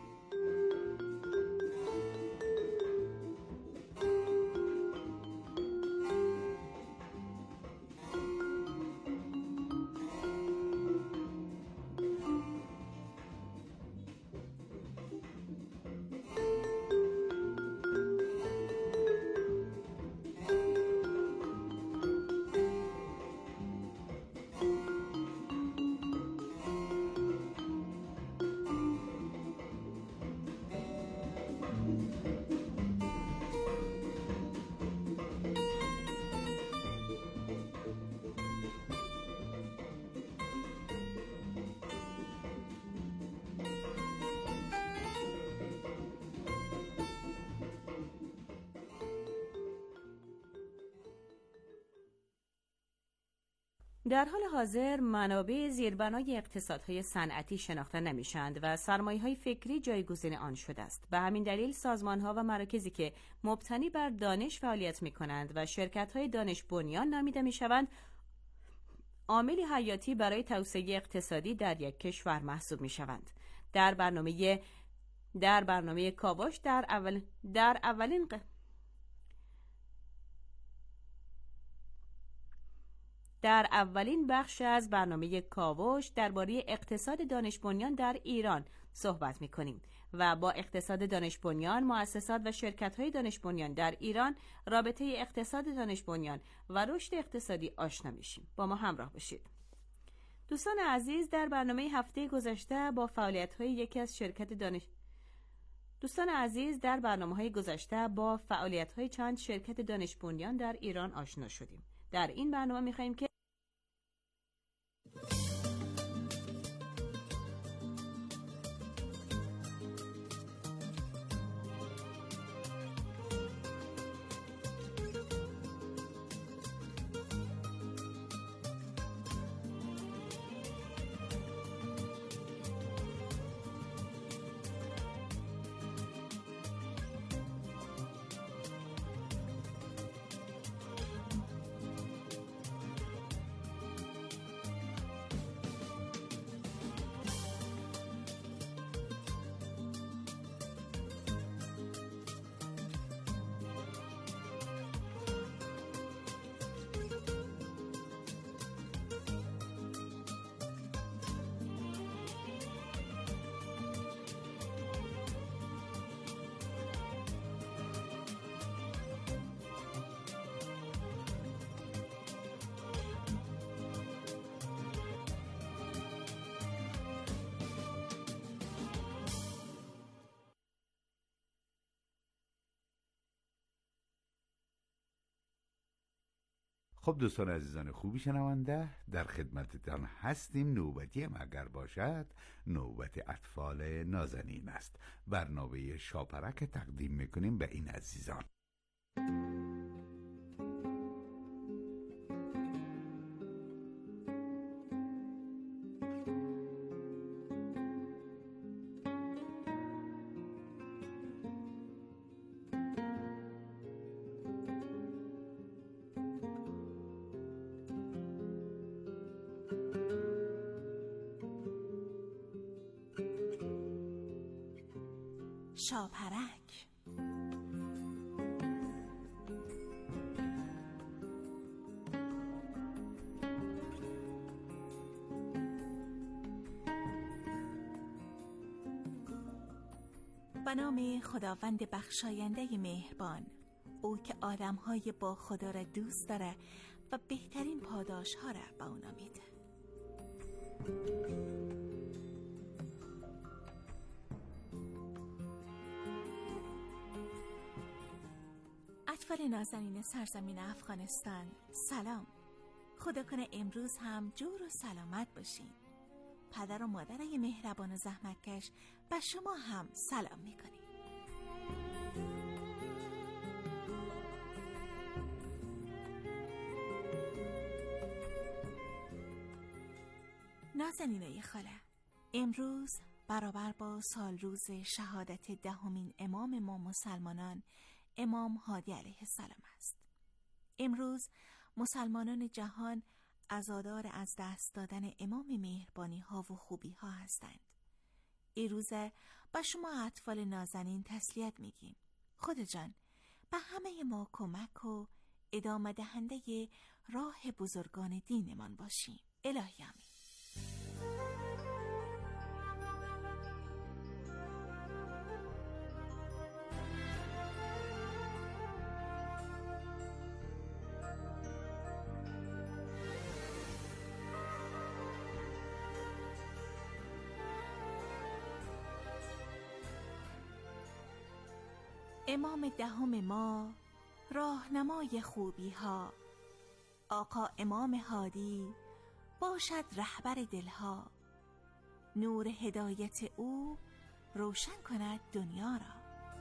در حال حاضر منابع زیربنای اقتصادهای صنعتی شناخته نمیشند و سرمایه‌های فکری جایگزین آن شده است. به همین دلیل سازمان‌ها و مراکزی که مبتنی بر دانش فعالیت می‌کنند و شرکت‌های دانش بنیان نامیده می‌شوند، عاملی حیاتی برای توسعه اقتصادی در یک کشور محسوب می‌شوند. در برنامه کاوش در اولین بخش از برنامه کاوش درباره اقتصاد دانش بنیان در ایران صحبت می‌کنیم و با اقتصاد دانش بنیان، مؤسسات و شرکت‌های دانش بنیان در ایران، رابطه اقتصاد دانش بنیان و رشد اقتصادی آشنا میشیم. با ما همراه باشید. دوستان عزیز، در برنامه هفته گذشته با فعالیت‌های یکی از در برنامه‌های گذشته با فعالیت‌های چند شرکت دانش بنیان در ایران آشنا شدیم. در این برنامه می‌خواهیم که خب دوستان عزیزان خوبی شنونده، در خدمتتان هستیم. نوبتی هم اگر باشد نوبت اطفال نازنین است. برنامه شاپرک تقدیم میکنیم به این عزیزان. شاپرک. به نام خداوند بخشاینده مهربان، او که آدم‌های با خدا را دوست داره و بهترین پاداش‌ها را به اونا میده. اطفال نازنین سرزمین افغانستان، سلام. خدا کنه امروز هم جور و سلامت باشین. پدر و مادرای مهربان و زحمتکش به شما هم سلام میکنیم. نازنینای خاله، امروز برابر با سال روز شهادت 10مین امام ما مسلمانان، امام هادی علیه السلام است. امروز مسلمانان جهان عزادار از دست دادن امام مهربانی ها و خوبی ها هستند. این روزه با شما اطفال نازنین تسلیت میگیم. خدا جان به همه ما کمک و ادامه دهنده راه بزرگان دینمان باشیم. الهی آمین. امام 10 ما، راهنمای خوبی ها، آقا امام هادی باشد رهبر دلها. نور هدایت او روشن کند دنیا را.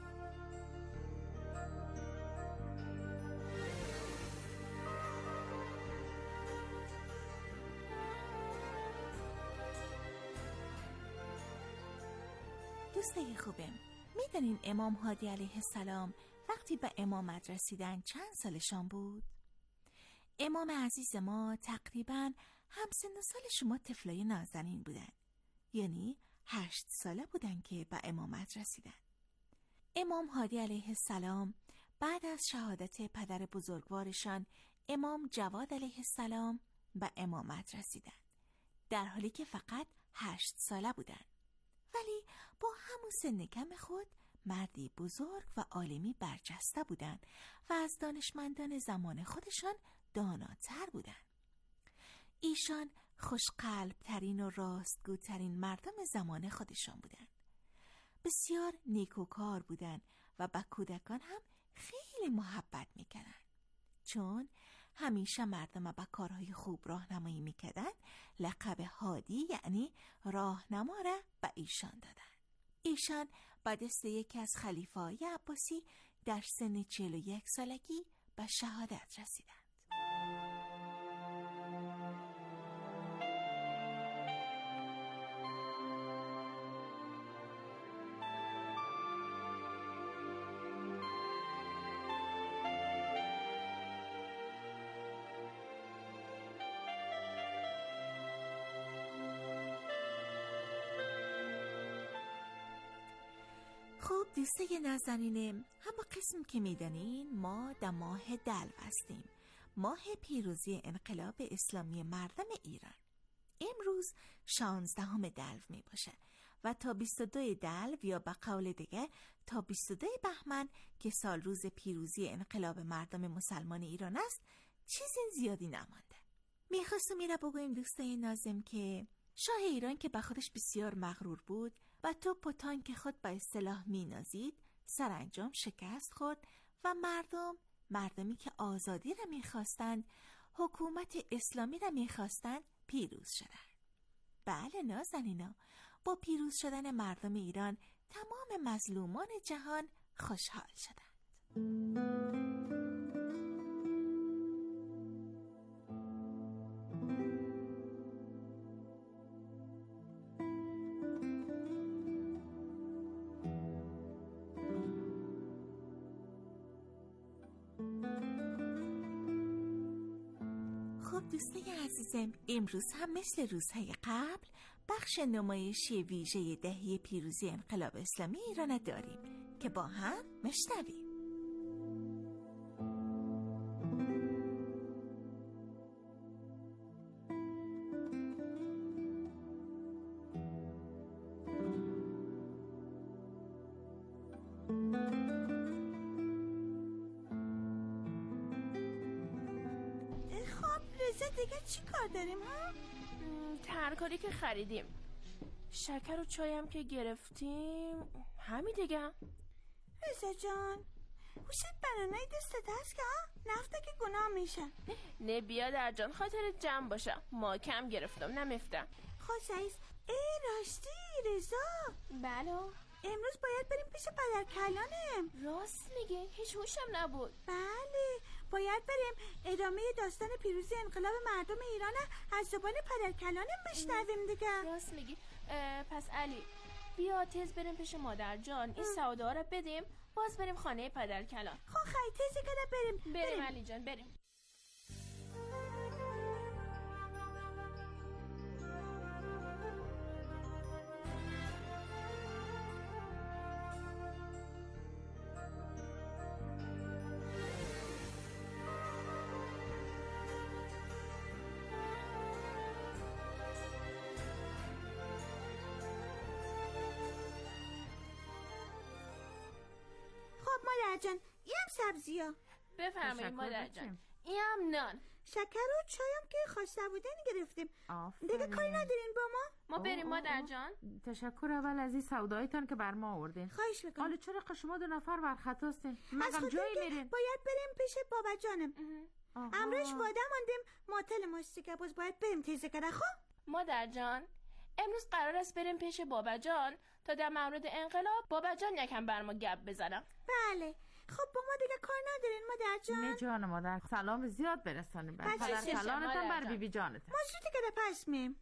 دوستای خوبم، میدونین امام هادی علیه السلام وقتی به امامت رسیدن چند سالشان بود؟ امام عزیز ما تقریباً همسن و سال شما طفلای نازنین بودن، یعنی 8 ساله بودن که به امامت رسیدن. امام هادی علیه السلام بعد از شهادت پدر بزرگوارشان امام جواد علیه السلام به امامت رسیدن، در حالی که فقط 8 ساله بودن. ولی با همون سن کم خود مردی بزرگ و عالمی برجسته بودند و از دانشمندان زمان خودشان داناتر بودند. ایشان خوشقلب ترین و راستگوترین مردم زمان خودشان بودند. بسیار نیکوکار بودند و به کودکان هم خیلی محبت میکردند. چون همیشه مردم به کارهای خوب راهنمایی میکردند، لقب هادی یعنی راهنما را به ایشان دادند. ایشان به دست یکی از خلیفه‌های عباسی در سن 41 سالگی به شهادت رسیدند. خب دوستای نازنینم، همه قسم که میدانین ما در ماه دلو هستیم، ماه پیروزی انقلاب اسلامی مردم ایران. امروز 16 دلو می باشه و تا 22 دلو یا به قول دیگه تا 22 بهمن که سال روز پیروزی انقلاب مردم مسلمان ایران است چیزی زیادی نمانده. میخواستم میره بگویم دوستای نازم که شاه ایران که به خودش بسیار مغرور بود و توپ و تانک خود به اصطلاح مینازید، سرانجام شکست خورد و مردمی که آزادی را میخواستند حکومت اسلامی را میخواستند پیروز شدند. بله نازنینا، با پیروز شدن مردم ایران تمام مظلومان جهان خوشحال شدند. خب دوستای عزیزم، امروز هم مثل روزهای قبل بخش نمایشی ویژه دهه پیروزی انقلاب اسلامی ایران داریم که با هم میشنویم. دیگه چی کار داریم ها؟ ترکاری که خریدیم، شکر و چایم که گرفتیم، همین دیگه. رضا جان، گوشت بنانای دستت هست که نفته که گناه میشه. نه بیا در جان، خاطر جمع باشه، ما کم گرفتم نمیفتم. خوشایست. ای راستی رضا؟ بله امروز باید بریم پیش پدرکلانم. راست میگه، هیچ هوشم نبود. بله باید بریم ادامه داستان پیروزی انقلاب مردم ایران از زبان پدرکلانم بشنویم دیگه. راست میگی. پس علی بیا تیز بریم پیش مادر جان، این سعاده ها رو بدیم، باز بریم خانه پدرکلان. خب خیلی تیزی که بریم علی جان بریم. مادر جان اینم سبزی ها. بفرمایید مادر جان. اینم نان. شکر و چایم که خواسته بودن گرفتیم. دیگه کاری ندارین با ما بریم مادر جان. تشکر اول از این سودایتان که بر ما آوردین. خواهش میکنم. حالا چرا شما دو نفر بر خطاستین؟ مگم جایی میرین؟ باید بریم پیش بابا جانم. امروز واده ماندیم ماتل ماستی که باز باید بریم تیزه کده. خب مادر جان امروز قرار است بریم پیش بابا جان تا در مورد انقلاب بابا جان یکم بر ما گپ بزنم. بله خب با ما دیگه کار ندارین مادر جان؟ نه جان مادر، سلام زیاد برسانیم بر پدرکلانتان بر بیبی جانتان. ما زودی که پس میم.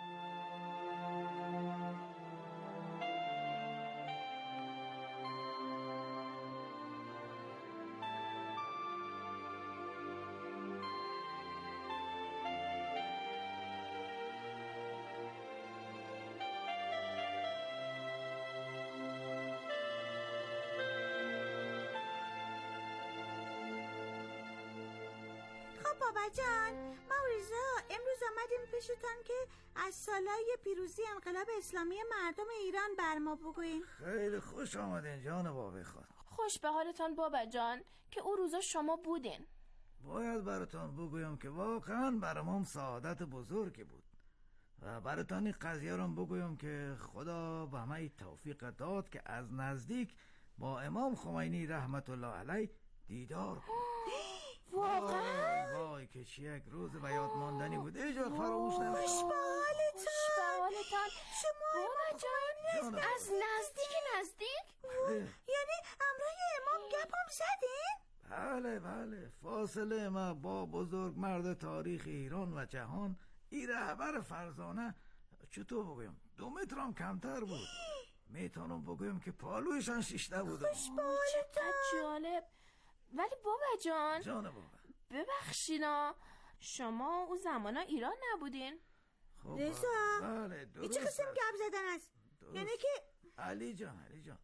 بابا جان ما رضا امروز آمدیم پیشتان که از سالهای پیروزی انقلاب اسلامی مردم ایران بر ما بگوین. خیلی خوش آمدین جان بابا خود. خوش به حالتان بابا جان که او روزا شما بودین. باید براتان بگویم که واقعا برام سعادت بزرگی بود و براتان این قضیه رو بگویم که خدا به من توفیق داد که از نزدیک با امام خمینی رحمت الله علیه دیدار واقعا؟ وای که چه یک روز به یاد ماندنی بود. ایجا فراموش نمیشه. خوش به حالتان شما بابا جان از نزدیک یعنی امرای امام گپ هم زدین؟ بله فاصله ما با بزرگ مرد تاریخ ایران و جهان این رهبر فرزانه چطور بگویم 2 متر هم کمتر بود. میتونم بگویم که پالویشان شیشته بود. خوش به حالتان. جالب. ولی بابا جان بابا ببخشینا شما او زمانا ایران نبودین؟ خب رضا بله درست. چه قسم گپ زدن است؟ یعنی که علی جان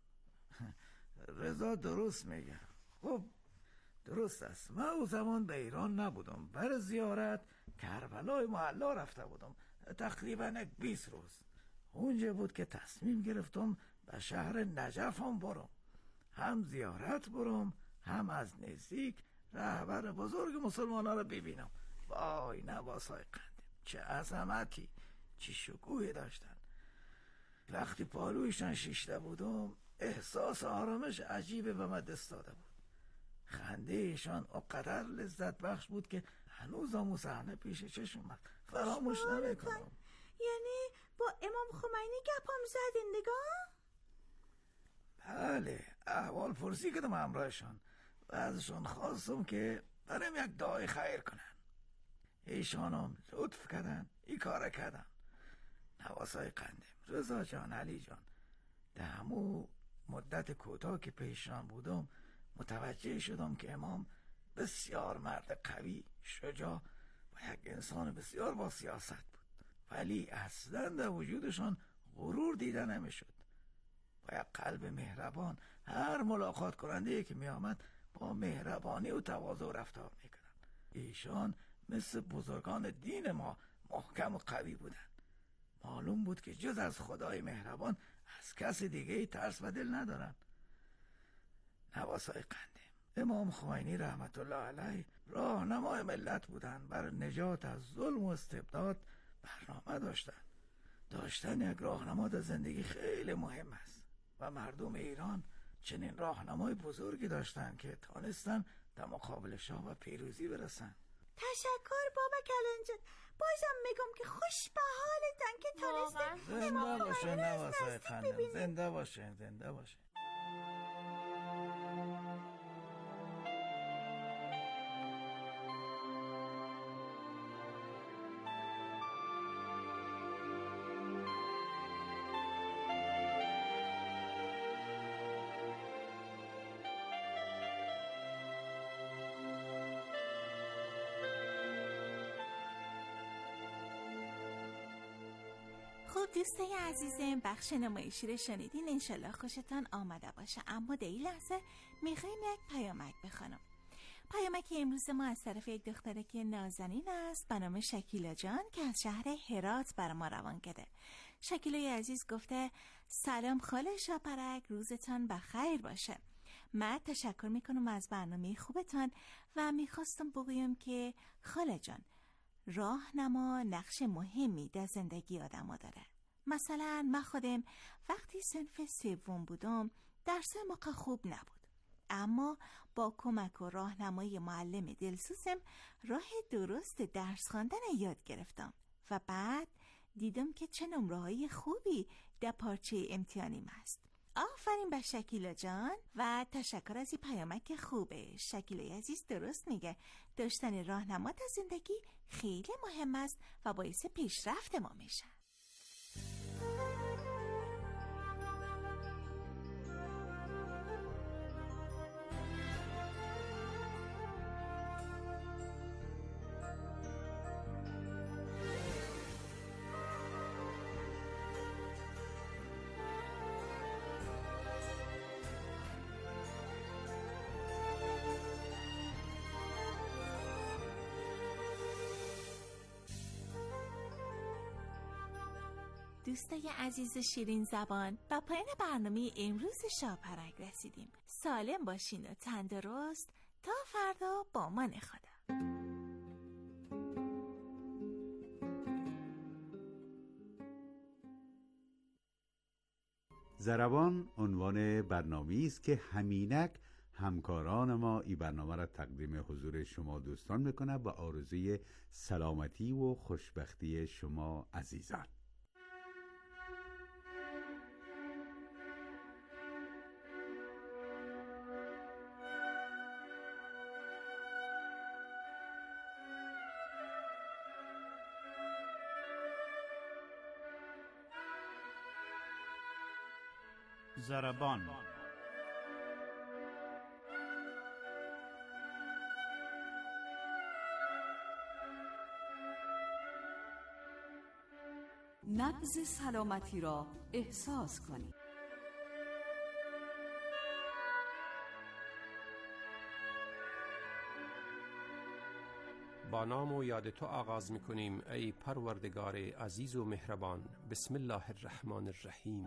رضا درست میگه. خب درست است. من او زمان به ایران نبودم، برای زیارت کربلای محلا رفته بودم تقریبا 20 روز. اونجا بود که تصمیم گرفتم به شهر نجف هم برم، هم زیارت برم هم از نزدیک رهبر بزرگ مسلمان ها رو ببینم. وای نواسای قندیم چه عظمتی چه شکوهی داشتن. وقتی پالویشان شیشته بودم احساس آرامش عجیبه به من دست داده بود. خنده ایشان اقدر لذت بخش بود که هنوز اون صحنه پیش چشم اومد، فراموش نمیکنم. یعنی با امام خمینی گپام زدین نگاه؟ بله، احوال پرسی کردم همراهشان و ازشان خواستم که برام یک دعای خیر کنن. ایشان هم لطف کردن، این کار کردن. نواسای قندم، رضا جان، علی جان، در همون مدت کوتاه که پیشان بودم متوجه شدم که امام بسیار مرد قوی، شجاع و یک انسان بسیار با سیاست بود، ولی اصلا در وجودشان غرور دیده نمیشد. با یک قلب مهربان هر ملاقات کننده که می آمد با مهربانی و تواضع رفتار می کردن. ایشان مثل بزرگان دین ما محکم و قوی بودن. معلوم بود که جز از خدای مهربان از کس دیگه ترس و دل ندارن. نواسای قندم، امام خمینی رحمت الله علیه راهنمای ملت بودن. بر نجات از ظلم و استبداد برنامه داشتن یک راهنما در زندگی خیلی مهم است و مردم ایران چنین راهنمای بزرگی داشتن که تانستن در مقابل شاه و پیروزی برسن. تشکر بابا کلنجان، بازم میگم که خوش به حالتن که تانستن. زنده باشه نواسای قندم، زنده باشه، زنده باشه. خب دوستای عزیزم، بخش نمایشی رو شنیدین، انشالله خوشتان آمده باشه. اما در این لحظه میخوایم یک پیامک بخونم. پیامک امروز ما از طرف یک دختره که نازنین است به نام شکیلا جان که از شهر هرات بر ما روان کرده. شکیلای عزیز گفته سلام خاله شاپرک، روزتان بخیر باشه. من تشکر میکنم از برنامه خوبتان و میخواستم بگویم که خاله جان، راهنما نقش مهمی در زندگی آدم داره. مثلا من خودم وقتی صنف سوم بودم درسای موقع خوب نبود، اما با کمک و راهنمایی معلم دلسوزم راه درست درس خواندن یاد گرفتم و بعد دیدم که چه نمره‌های خوبی در پارچه امتحانیم است. آفرین به شکیلا جان و تشکر از این پیامک خوبه. شکیلا عزیز درست میگه، داشتن راهنما در زندگی خیلی مهم است و باعث پیشرفت ما میشه. دوستای عزیز شیرین زبان، با پایان برنامه امروز شاپرک رسیدیم. سالم باشین و تندرست تا فردا با من خدا. ضربان عنوان برنامه‌ای است که همینک همکاران ما این برنامه را تقدیم حضور شما دوستان میکنه و آرزوی سلامتی و خوشبختی شما عزیزان. ضربان. نبض سلامتی را احساس کنید. با نام و یاد تو آغاز می‌کنیم ای پروردگار عزیز و مهربان. بسم الله الرحمن الرحیم.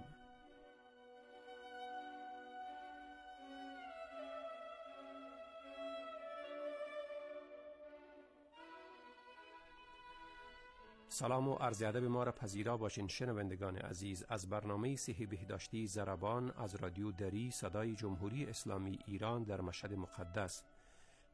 سلام و عرض ادب ما را پذیرا باشین شنوندگان عزیز از برنامه صحی بهداشتی ضربان از رادیو دری صدای جمهوری اسلامی ایران در مشهد مقدس.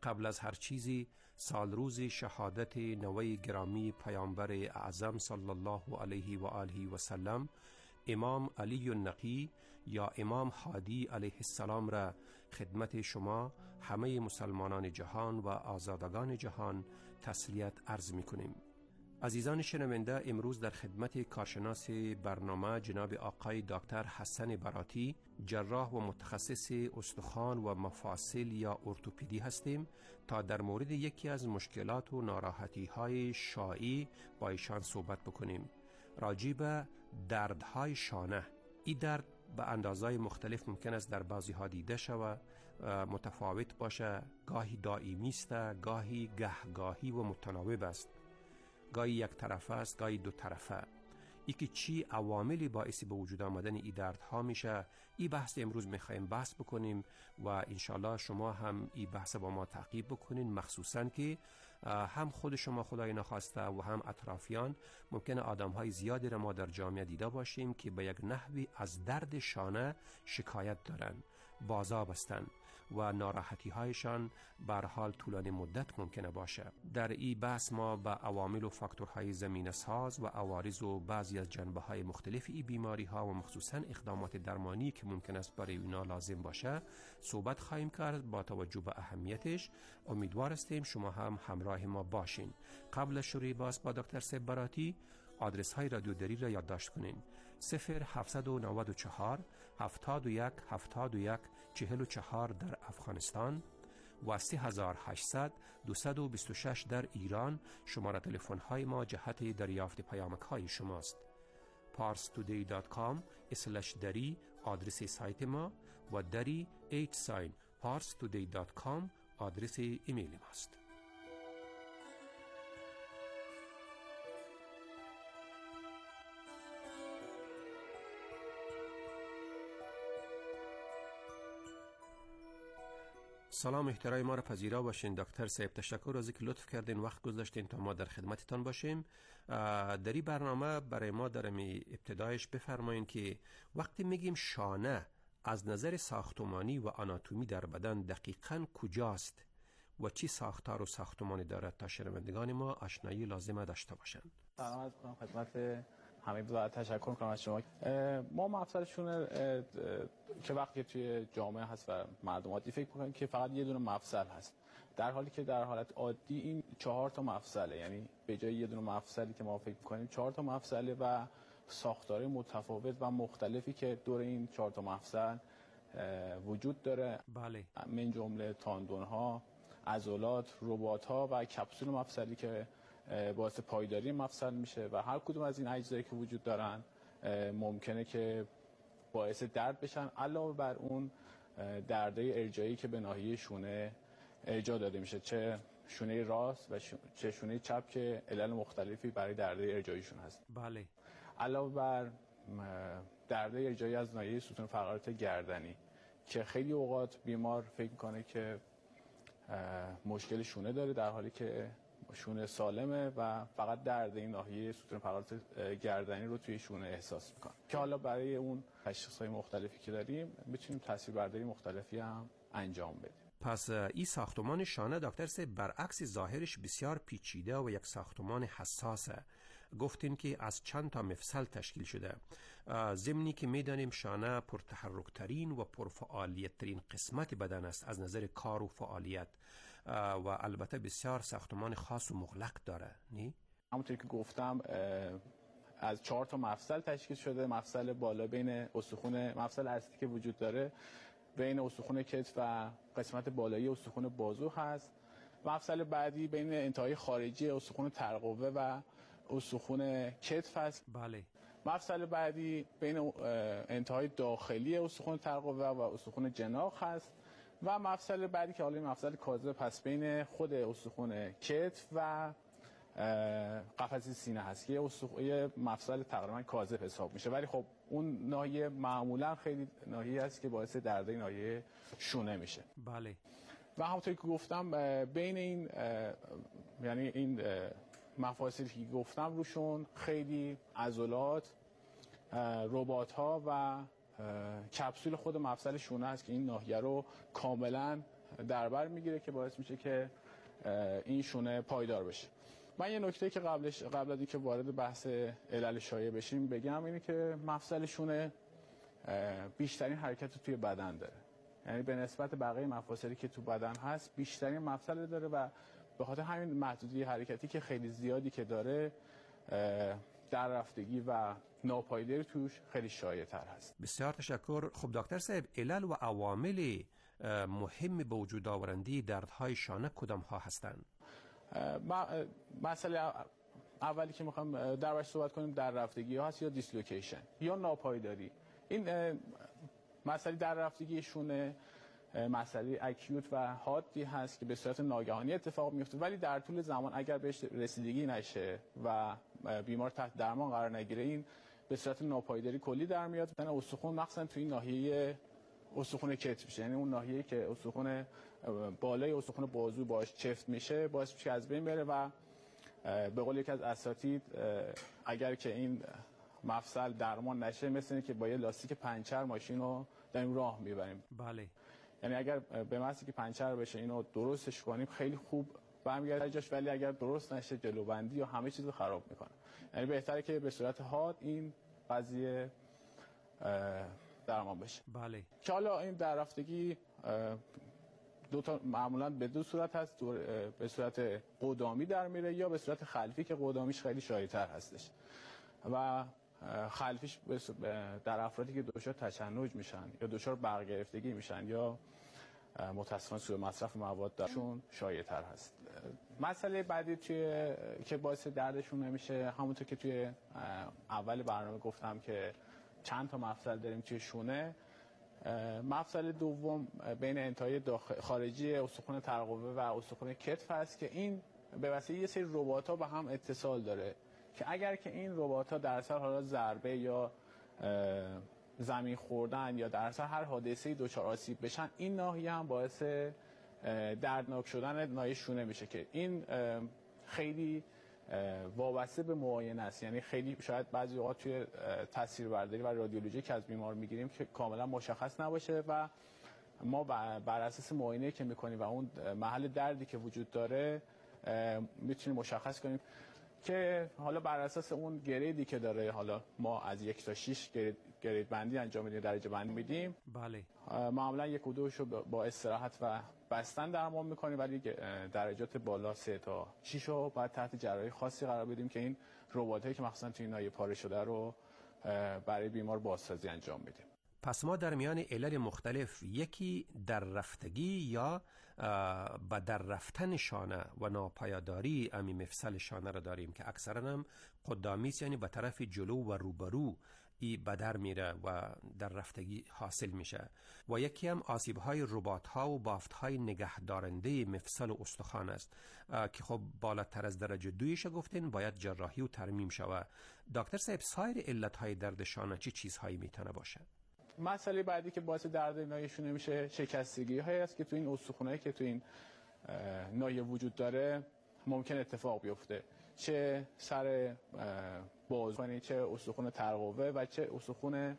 قبل از هر چیزی سال روز شهادت نوه گرامی پیامبر اعظم صلی الله علیه و آله و سلم امام علی النقی یا امام هادی علیه السلام را خدمت شما همه مسلمانان جهان و آزادگان جهان تسلیت عرض می کنیم. عزیزان شنونده، امروز در خدمت کارشناس برنامه جناب آقای دکتر حسن براتی، جراح و متخصص استخوان و مفاصل یا ارتوپدی هستیم تا در مورد یکی از مشکلات و ناراحتی های شایع با ایشان صحبت بکنیم. راجع به دردهای شانه. این درد به اندازهای مختلف ممکن است در بعضی ها دیده شود، متفاوت باشه، گاهی دائمی است، گاهی و متناوب است. گاهی یک طرفه است، گاهی دو طرفه. ای که چی عواملی باعث به وجود آمدن این دردها میشه، این بحث امروز میخوایم بحث بکنیم و انشالله شما هم این بحث با ما تعقیب بکنین، مخصوصا که هم خود شما خدای نخواسته و هم اطرافیان ممکنه آدم‌های زیادی را ما در جامعه دیده باشیم که به یک نحوی از درد شانه شکایت دارن، بازاب هستند و ناراحتی هایشان بر حال طولانی مدت ممکنه باشه. در این بحث ما به عوامل و فاکتورهای زمینه ساز و عوارض و بعضی از جنبه های مختلف این بیماری ها و مخصوصا اقدامات درمانی که ممکن است برای اینا لازم باشه صحبت خواهیم کرد. با توجه به اهمیتش امیدوار هستیم شما هم همراه ما باشین. قبل از شروع بحث با دکتر سیب براتی آدرس های رادیو دری را یادداشت کنین: 0794 71 71 44 در افغانستان و 3800 226 در ایران. شماره تلفن های ما جهت دریافت پیامک های شماست. parstoday.com/dari آدرس سایت ما و dari @parstoday.com آدرس ایمیل ماست. سلام، احترام ما را پذیرا باشین. دکتر صاحب تشکر از اینکه لطف کردین وقت گذاشتین تا ما در خدمتتان باشیم. در این برنامه برای ما در ابتدایش بفرمایین که وقتی میگیم شانه از نظر ساختمانی و آناتومی در بدن دقیقاً کجاست و چی ساختار و ساختمانی دارد تا شنوندگان ما آشنایی لازمه داشته باشند؟ سلام عرض کنم خدمت همه و تشکر کنم از شما. ما مفصلشون که وقتی توی جامعه هست و مردم عادی فکر می‌کنن که فقط یه دونه مفصل هست، در حالی که در حالت عادی این 4 تا مفصله. یعنی به جای یه دونه مفصلی که ما فکر می‌کنیم 4 تا مفصله و ساختار متفاوت و مختلفی که دور این 4 تا مفصل وجود داره. بله. من جمله تاندون‌ها، عضلات، رباط‌ها و کپسول مفصلی که باعث پایداری مفصل میشه و هر کدوم از این اجزایی که وجود دارن ممکنه که باعث درد بشن، علاوه بر اون درده ارجایی که به ناحیه شونه ارجاع داده میشه، چه شونه راست و چه شونه چپ که علل مختلفی برای درده ارجاییشون هست. بله. علاوه بر درده ارجایی از ناحیه ستون فقرات گردنی که خیلی اوقات بیمار فکر میکنه که مشکل شونه داره، در حالی که شونه سالمه و فقط درد این ناحیه ستون فقرات گردنی رو توی شونه احساس میکنه، که حالا برای اون تشخیص‌های مختلفی که داریم میتونیم تصویربرداری مختلفی هم انجام بدیم. پس این ساختمان شانه دکتر صاحب برعکس ظاهرش بسیار پیچیده و یک ساختمان حساسه. گفتین که از چند تا مفصل تشکیل شده، ضمنی که میدانیم شانه پرتحرکترین و پرفعالیتترین قسمت بدن است از نظر کار و فعالیت و البته بسیار ساختمان خاص و مغلق داره. نه؟ همونطوری که گفتم از 4 تا مفصل تشکیل شده. مفصل بالا بین استخوان مفصل اصلی که وجود داره بین استخوان کتف و قسمت بالایی استخوان بازو هست. مفصل بعدی بین انتهای خارجی استخوان ترقوه و استخوان کتف است. بله. مفصل بعدی بین انتهای داخلی استخوان ترقوه و استخوان جناح هست و مفصل بعدی که حالا مفصل کاذب پس بین خود استخوان کتف و قفسه سینه هست که یه مفصل تقریبا کاذب حساب میشه، ولی خب اون ناحیه معمولا خیلی ناحیه است که باعث درد ناحیه شونه میشه. بله. و همونطور که گفتم بین این یعنی این مفاصلی که گفتم روشون خیلی عضلات، رباط‌ها و کپسول خود مفصل شونه است که این ناحیه رو کاملا در بر میگیره که باعث میشه که این شونه پایدار بشه. من یه نکته که قبل از اینکه وارد بحث علل شایع بشیم بگم اینه که مفصل شونه بیشترین حرکت توی بدن داره، یعنی به نسبت بقیه مفاصلی که تو بدن هست بیشترین مفصل داره و به خاطر همین محدودیت حرکتی که خیلی زیادی که داره در رفتگی و ناپایداری توش خیلی شایع تر هست. بسیار تشکر. خب دکتر صاحب، علل و عوامل مهم به وجود آورنده دردهای شانه کدام ها هستند؟ مسئله اولی که میخوام دربارش صحبت کنیم در رفتگی ها هست یا دیسلوکیشن یا ناپایداری. این مسئله در رفتگی شونه مسئله اکیوت و حادی هست که به صورت ناگهانی اتفاق میفته، ولی در طول زمان اگر بهش رسیدگی نشه و بیمار تحت درمان قرار نگیره این به صورت ناپایداری کلی در میاد. استخوان مخصوصا توی ناحیه استخوان کتف میشه، یعنی اون ناحیه‌ای که استخوان بالای استخوان بازو باش چفت میشه باعث میشه از بین بره و به قول یکی از اساتید اگر که این مفصل درمان نشه مثل اینه که با یه لاستیک پنچر ماشین رو داریم راه میبریم. بله. یعنی اگر به محضی که پنچر بشه اینو درستش کنیم خیلی خوب برمیگرده جاش، ولی اگر درست نشه جلوبندی یا همه چیز رو خراب میکنه. یعنی بهتره که به صورت حاد این قضیه درمان بشه. بله. که حالا این در رفتگی دو تا معمولا به دو صورت هست، به صورت قدامی در میره یا به صورت خلفی که قدامیش خیلی شایع‌تر هستش و خلفیش در افرادی که دچار تشنج میشن یا دچار برق گرفتگی میشن یا متاسفانه سوء مصرف مواد درشون شایع‌تر هست. مسئله بعدی که باعث دردشون نمیشه همونطور که توی اول برنامه گفتم که چند تا مفصل داریم توی شونه. مفصل دوم بین انتهای خارجی استخوان ترقوه و استخوان کتف هست که این به واسطه یه سری رباط‌ها به هم اتصال داره که اگر که این رباط‌ها در اثر حالا ضربه یا زمین خوردن یا در اثر هر حادثه‌ای دچار آسیب بشن این ناحیه هم باعث دردناک شدن ناحیه شونه میشه که این خیلی وابسته به معاینه است. یعنی خیلی شاید بعضی اوقات توی تصویربرداری و رادیولوژی که از بیمار میگیریم که کاملا مشخص نباشه و ما بر اساس معاینه که میکنیم و اون محل دردی که وجود داره میتونیم مشخص کنیم که حالا بر اساس اون گریدی که داره، حالا ما از 1 تا 6 گرید بندی انجام میدیم، درجه بندی میدیم. بله. معمولا 1 و 2 رو با استراحت و بستن درمان میکنیم، ولی درجات بالا 3 تا 6 رو باید تحت جراحی خاصی قرار بدیم که این رباطایی که مخصوصا توی ناحیه پاره شده رو برای بیمار بازسازی انجام بدیم. پس ما در میان علل مختلف یکی در رفتگی یا با در رفتن شانه و ناپایداری امی مفصل شانه را داریم که اکثرا هم قدامی است، یعنی به طرف جلو و روبرو ای بدر میره و در رفتگی حاصل میشه و یکی هم آسیب های رباط ها و بافت های نگهدارنده مفصل و استخوان است که خب بالاتر از درجه 2 گفتین باید جراحی و ترمیم شود. دکتر صاحب، سایر علت های درد شانه چه چیزهایی میتونه باشه؟ مسئله بعدی که باعث درد ناحیه شونه میشه شکستگی هایی است که تو این استخوانایی که تو این ناحیه وجود داره ممکن اتفاق بیفته، چه سر بازو، چه استخوان ترقوه و چه استخوان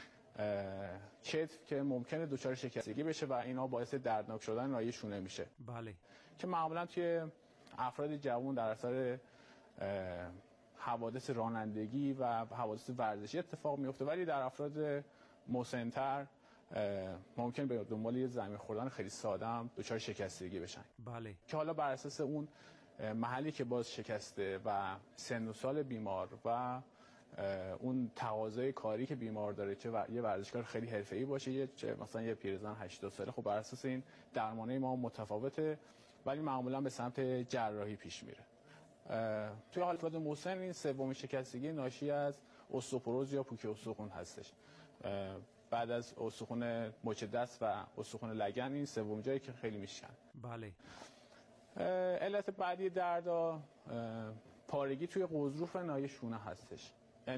کتف که ممکنه دچار شکستگی بشه و اینا باعث دردناک شدن ناحیه شونه میشه. بله. که معمولا توی افراد جوان در اثر حوادث رانندگی و حوادث ورزشی اتفاق میفته، ولی در افراد مسن‌تر ممکن به دنبال یه زمین خوردن خیلی ساده هم دچار شکستگی بشن. بله. که حالا بر اساس اون محلی که باز شکسته و سن و سال بیمار و اون تقاضای کاری که بیمار داره، چه یه ورزشکار خیلی حرفه‌ای باشه چه مثلا یه پیرزن 80 ساله، خب بر اساس این درمانه ما متفاوته ولی معمولا به سمت جراحی پیش میره. توی حال افراد مسن این سومین شکستگی ناشی از استوپوروز یا پوکی استخوان هستش. بعد از استخوان مچ دست و استخوان لگن این سوم جایی که خیلی میشکن. بله. علت بعدی دردا پارگی توی قضروف ناحیه شونه هستش.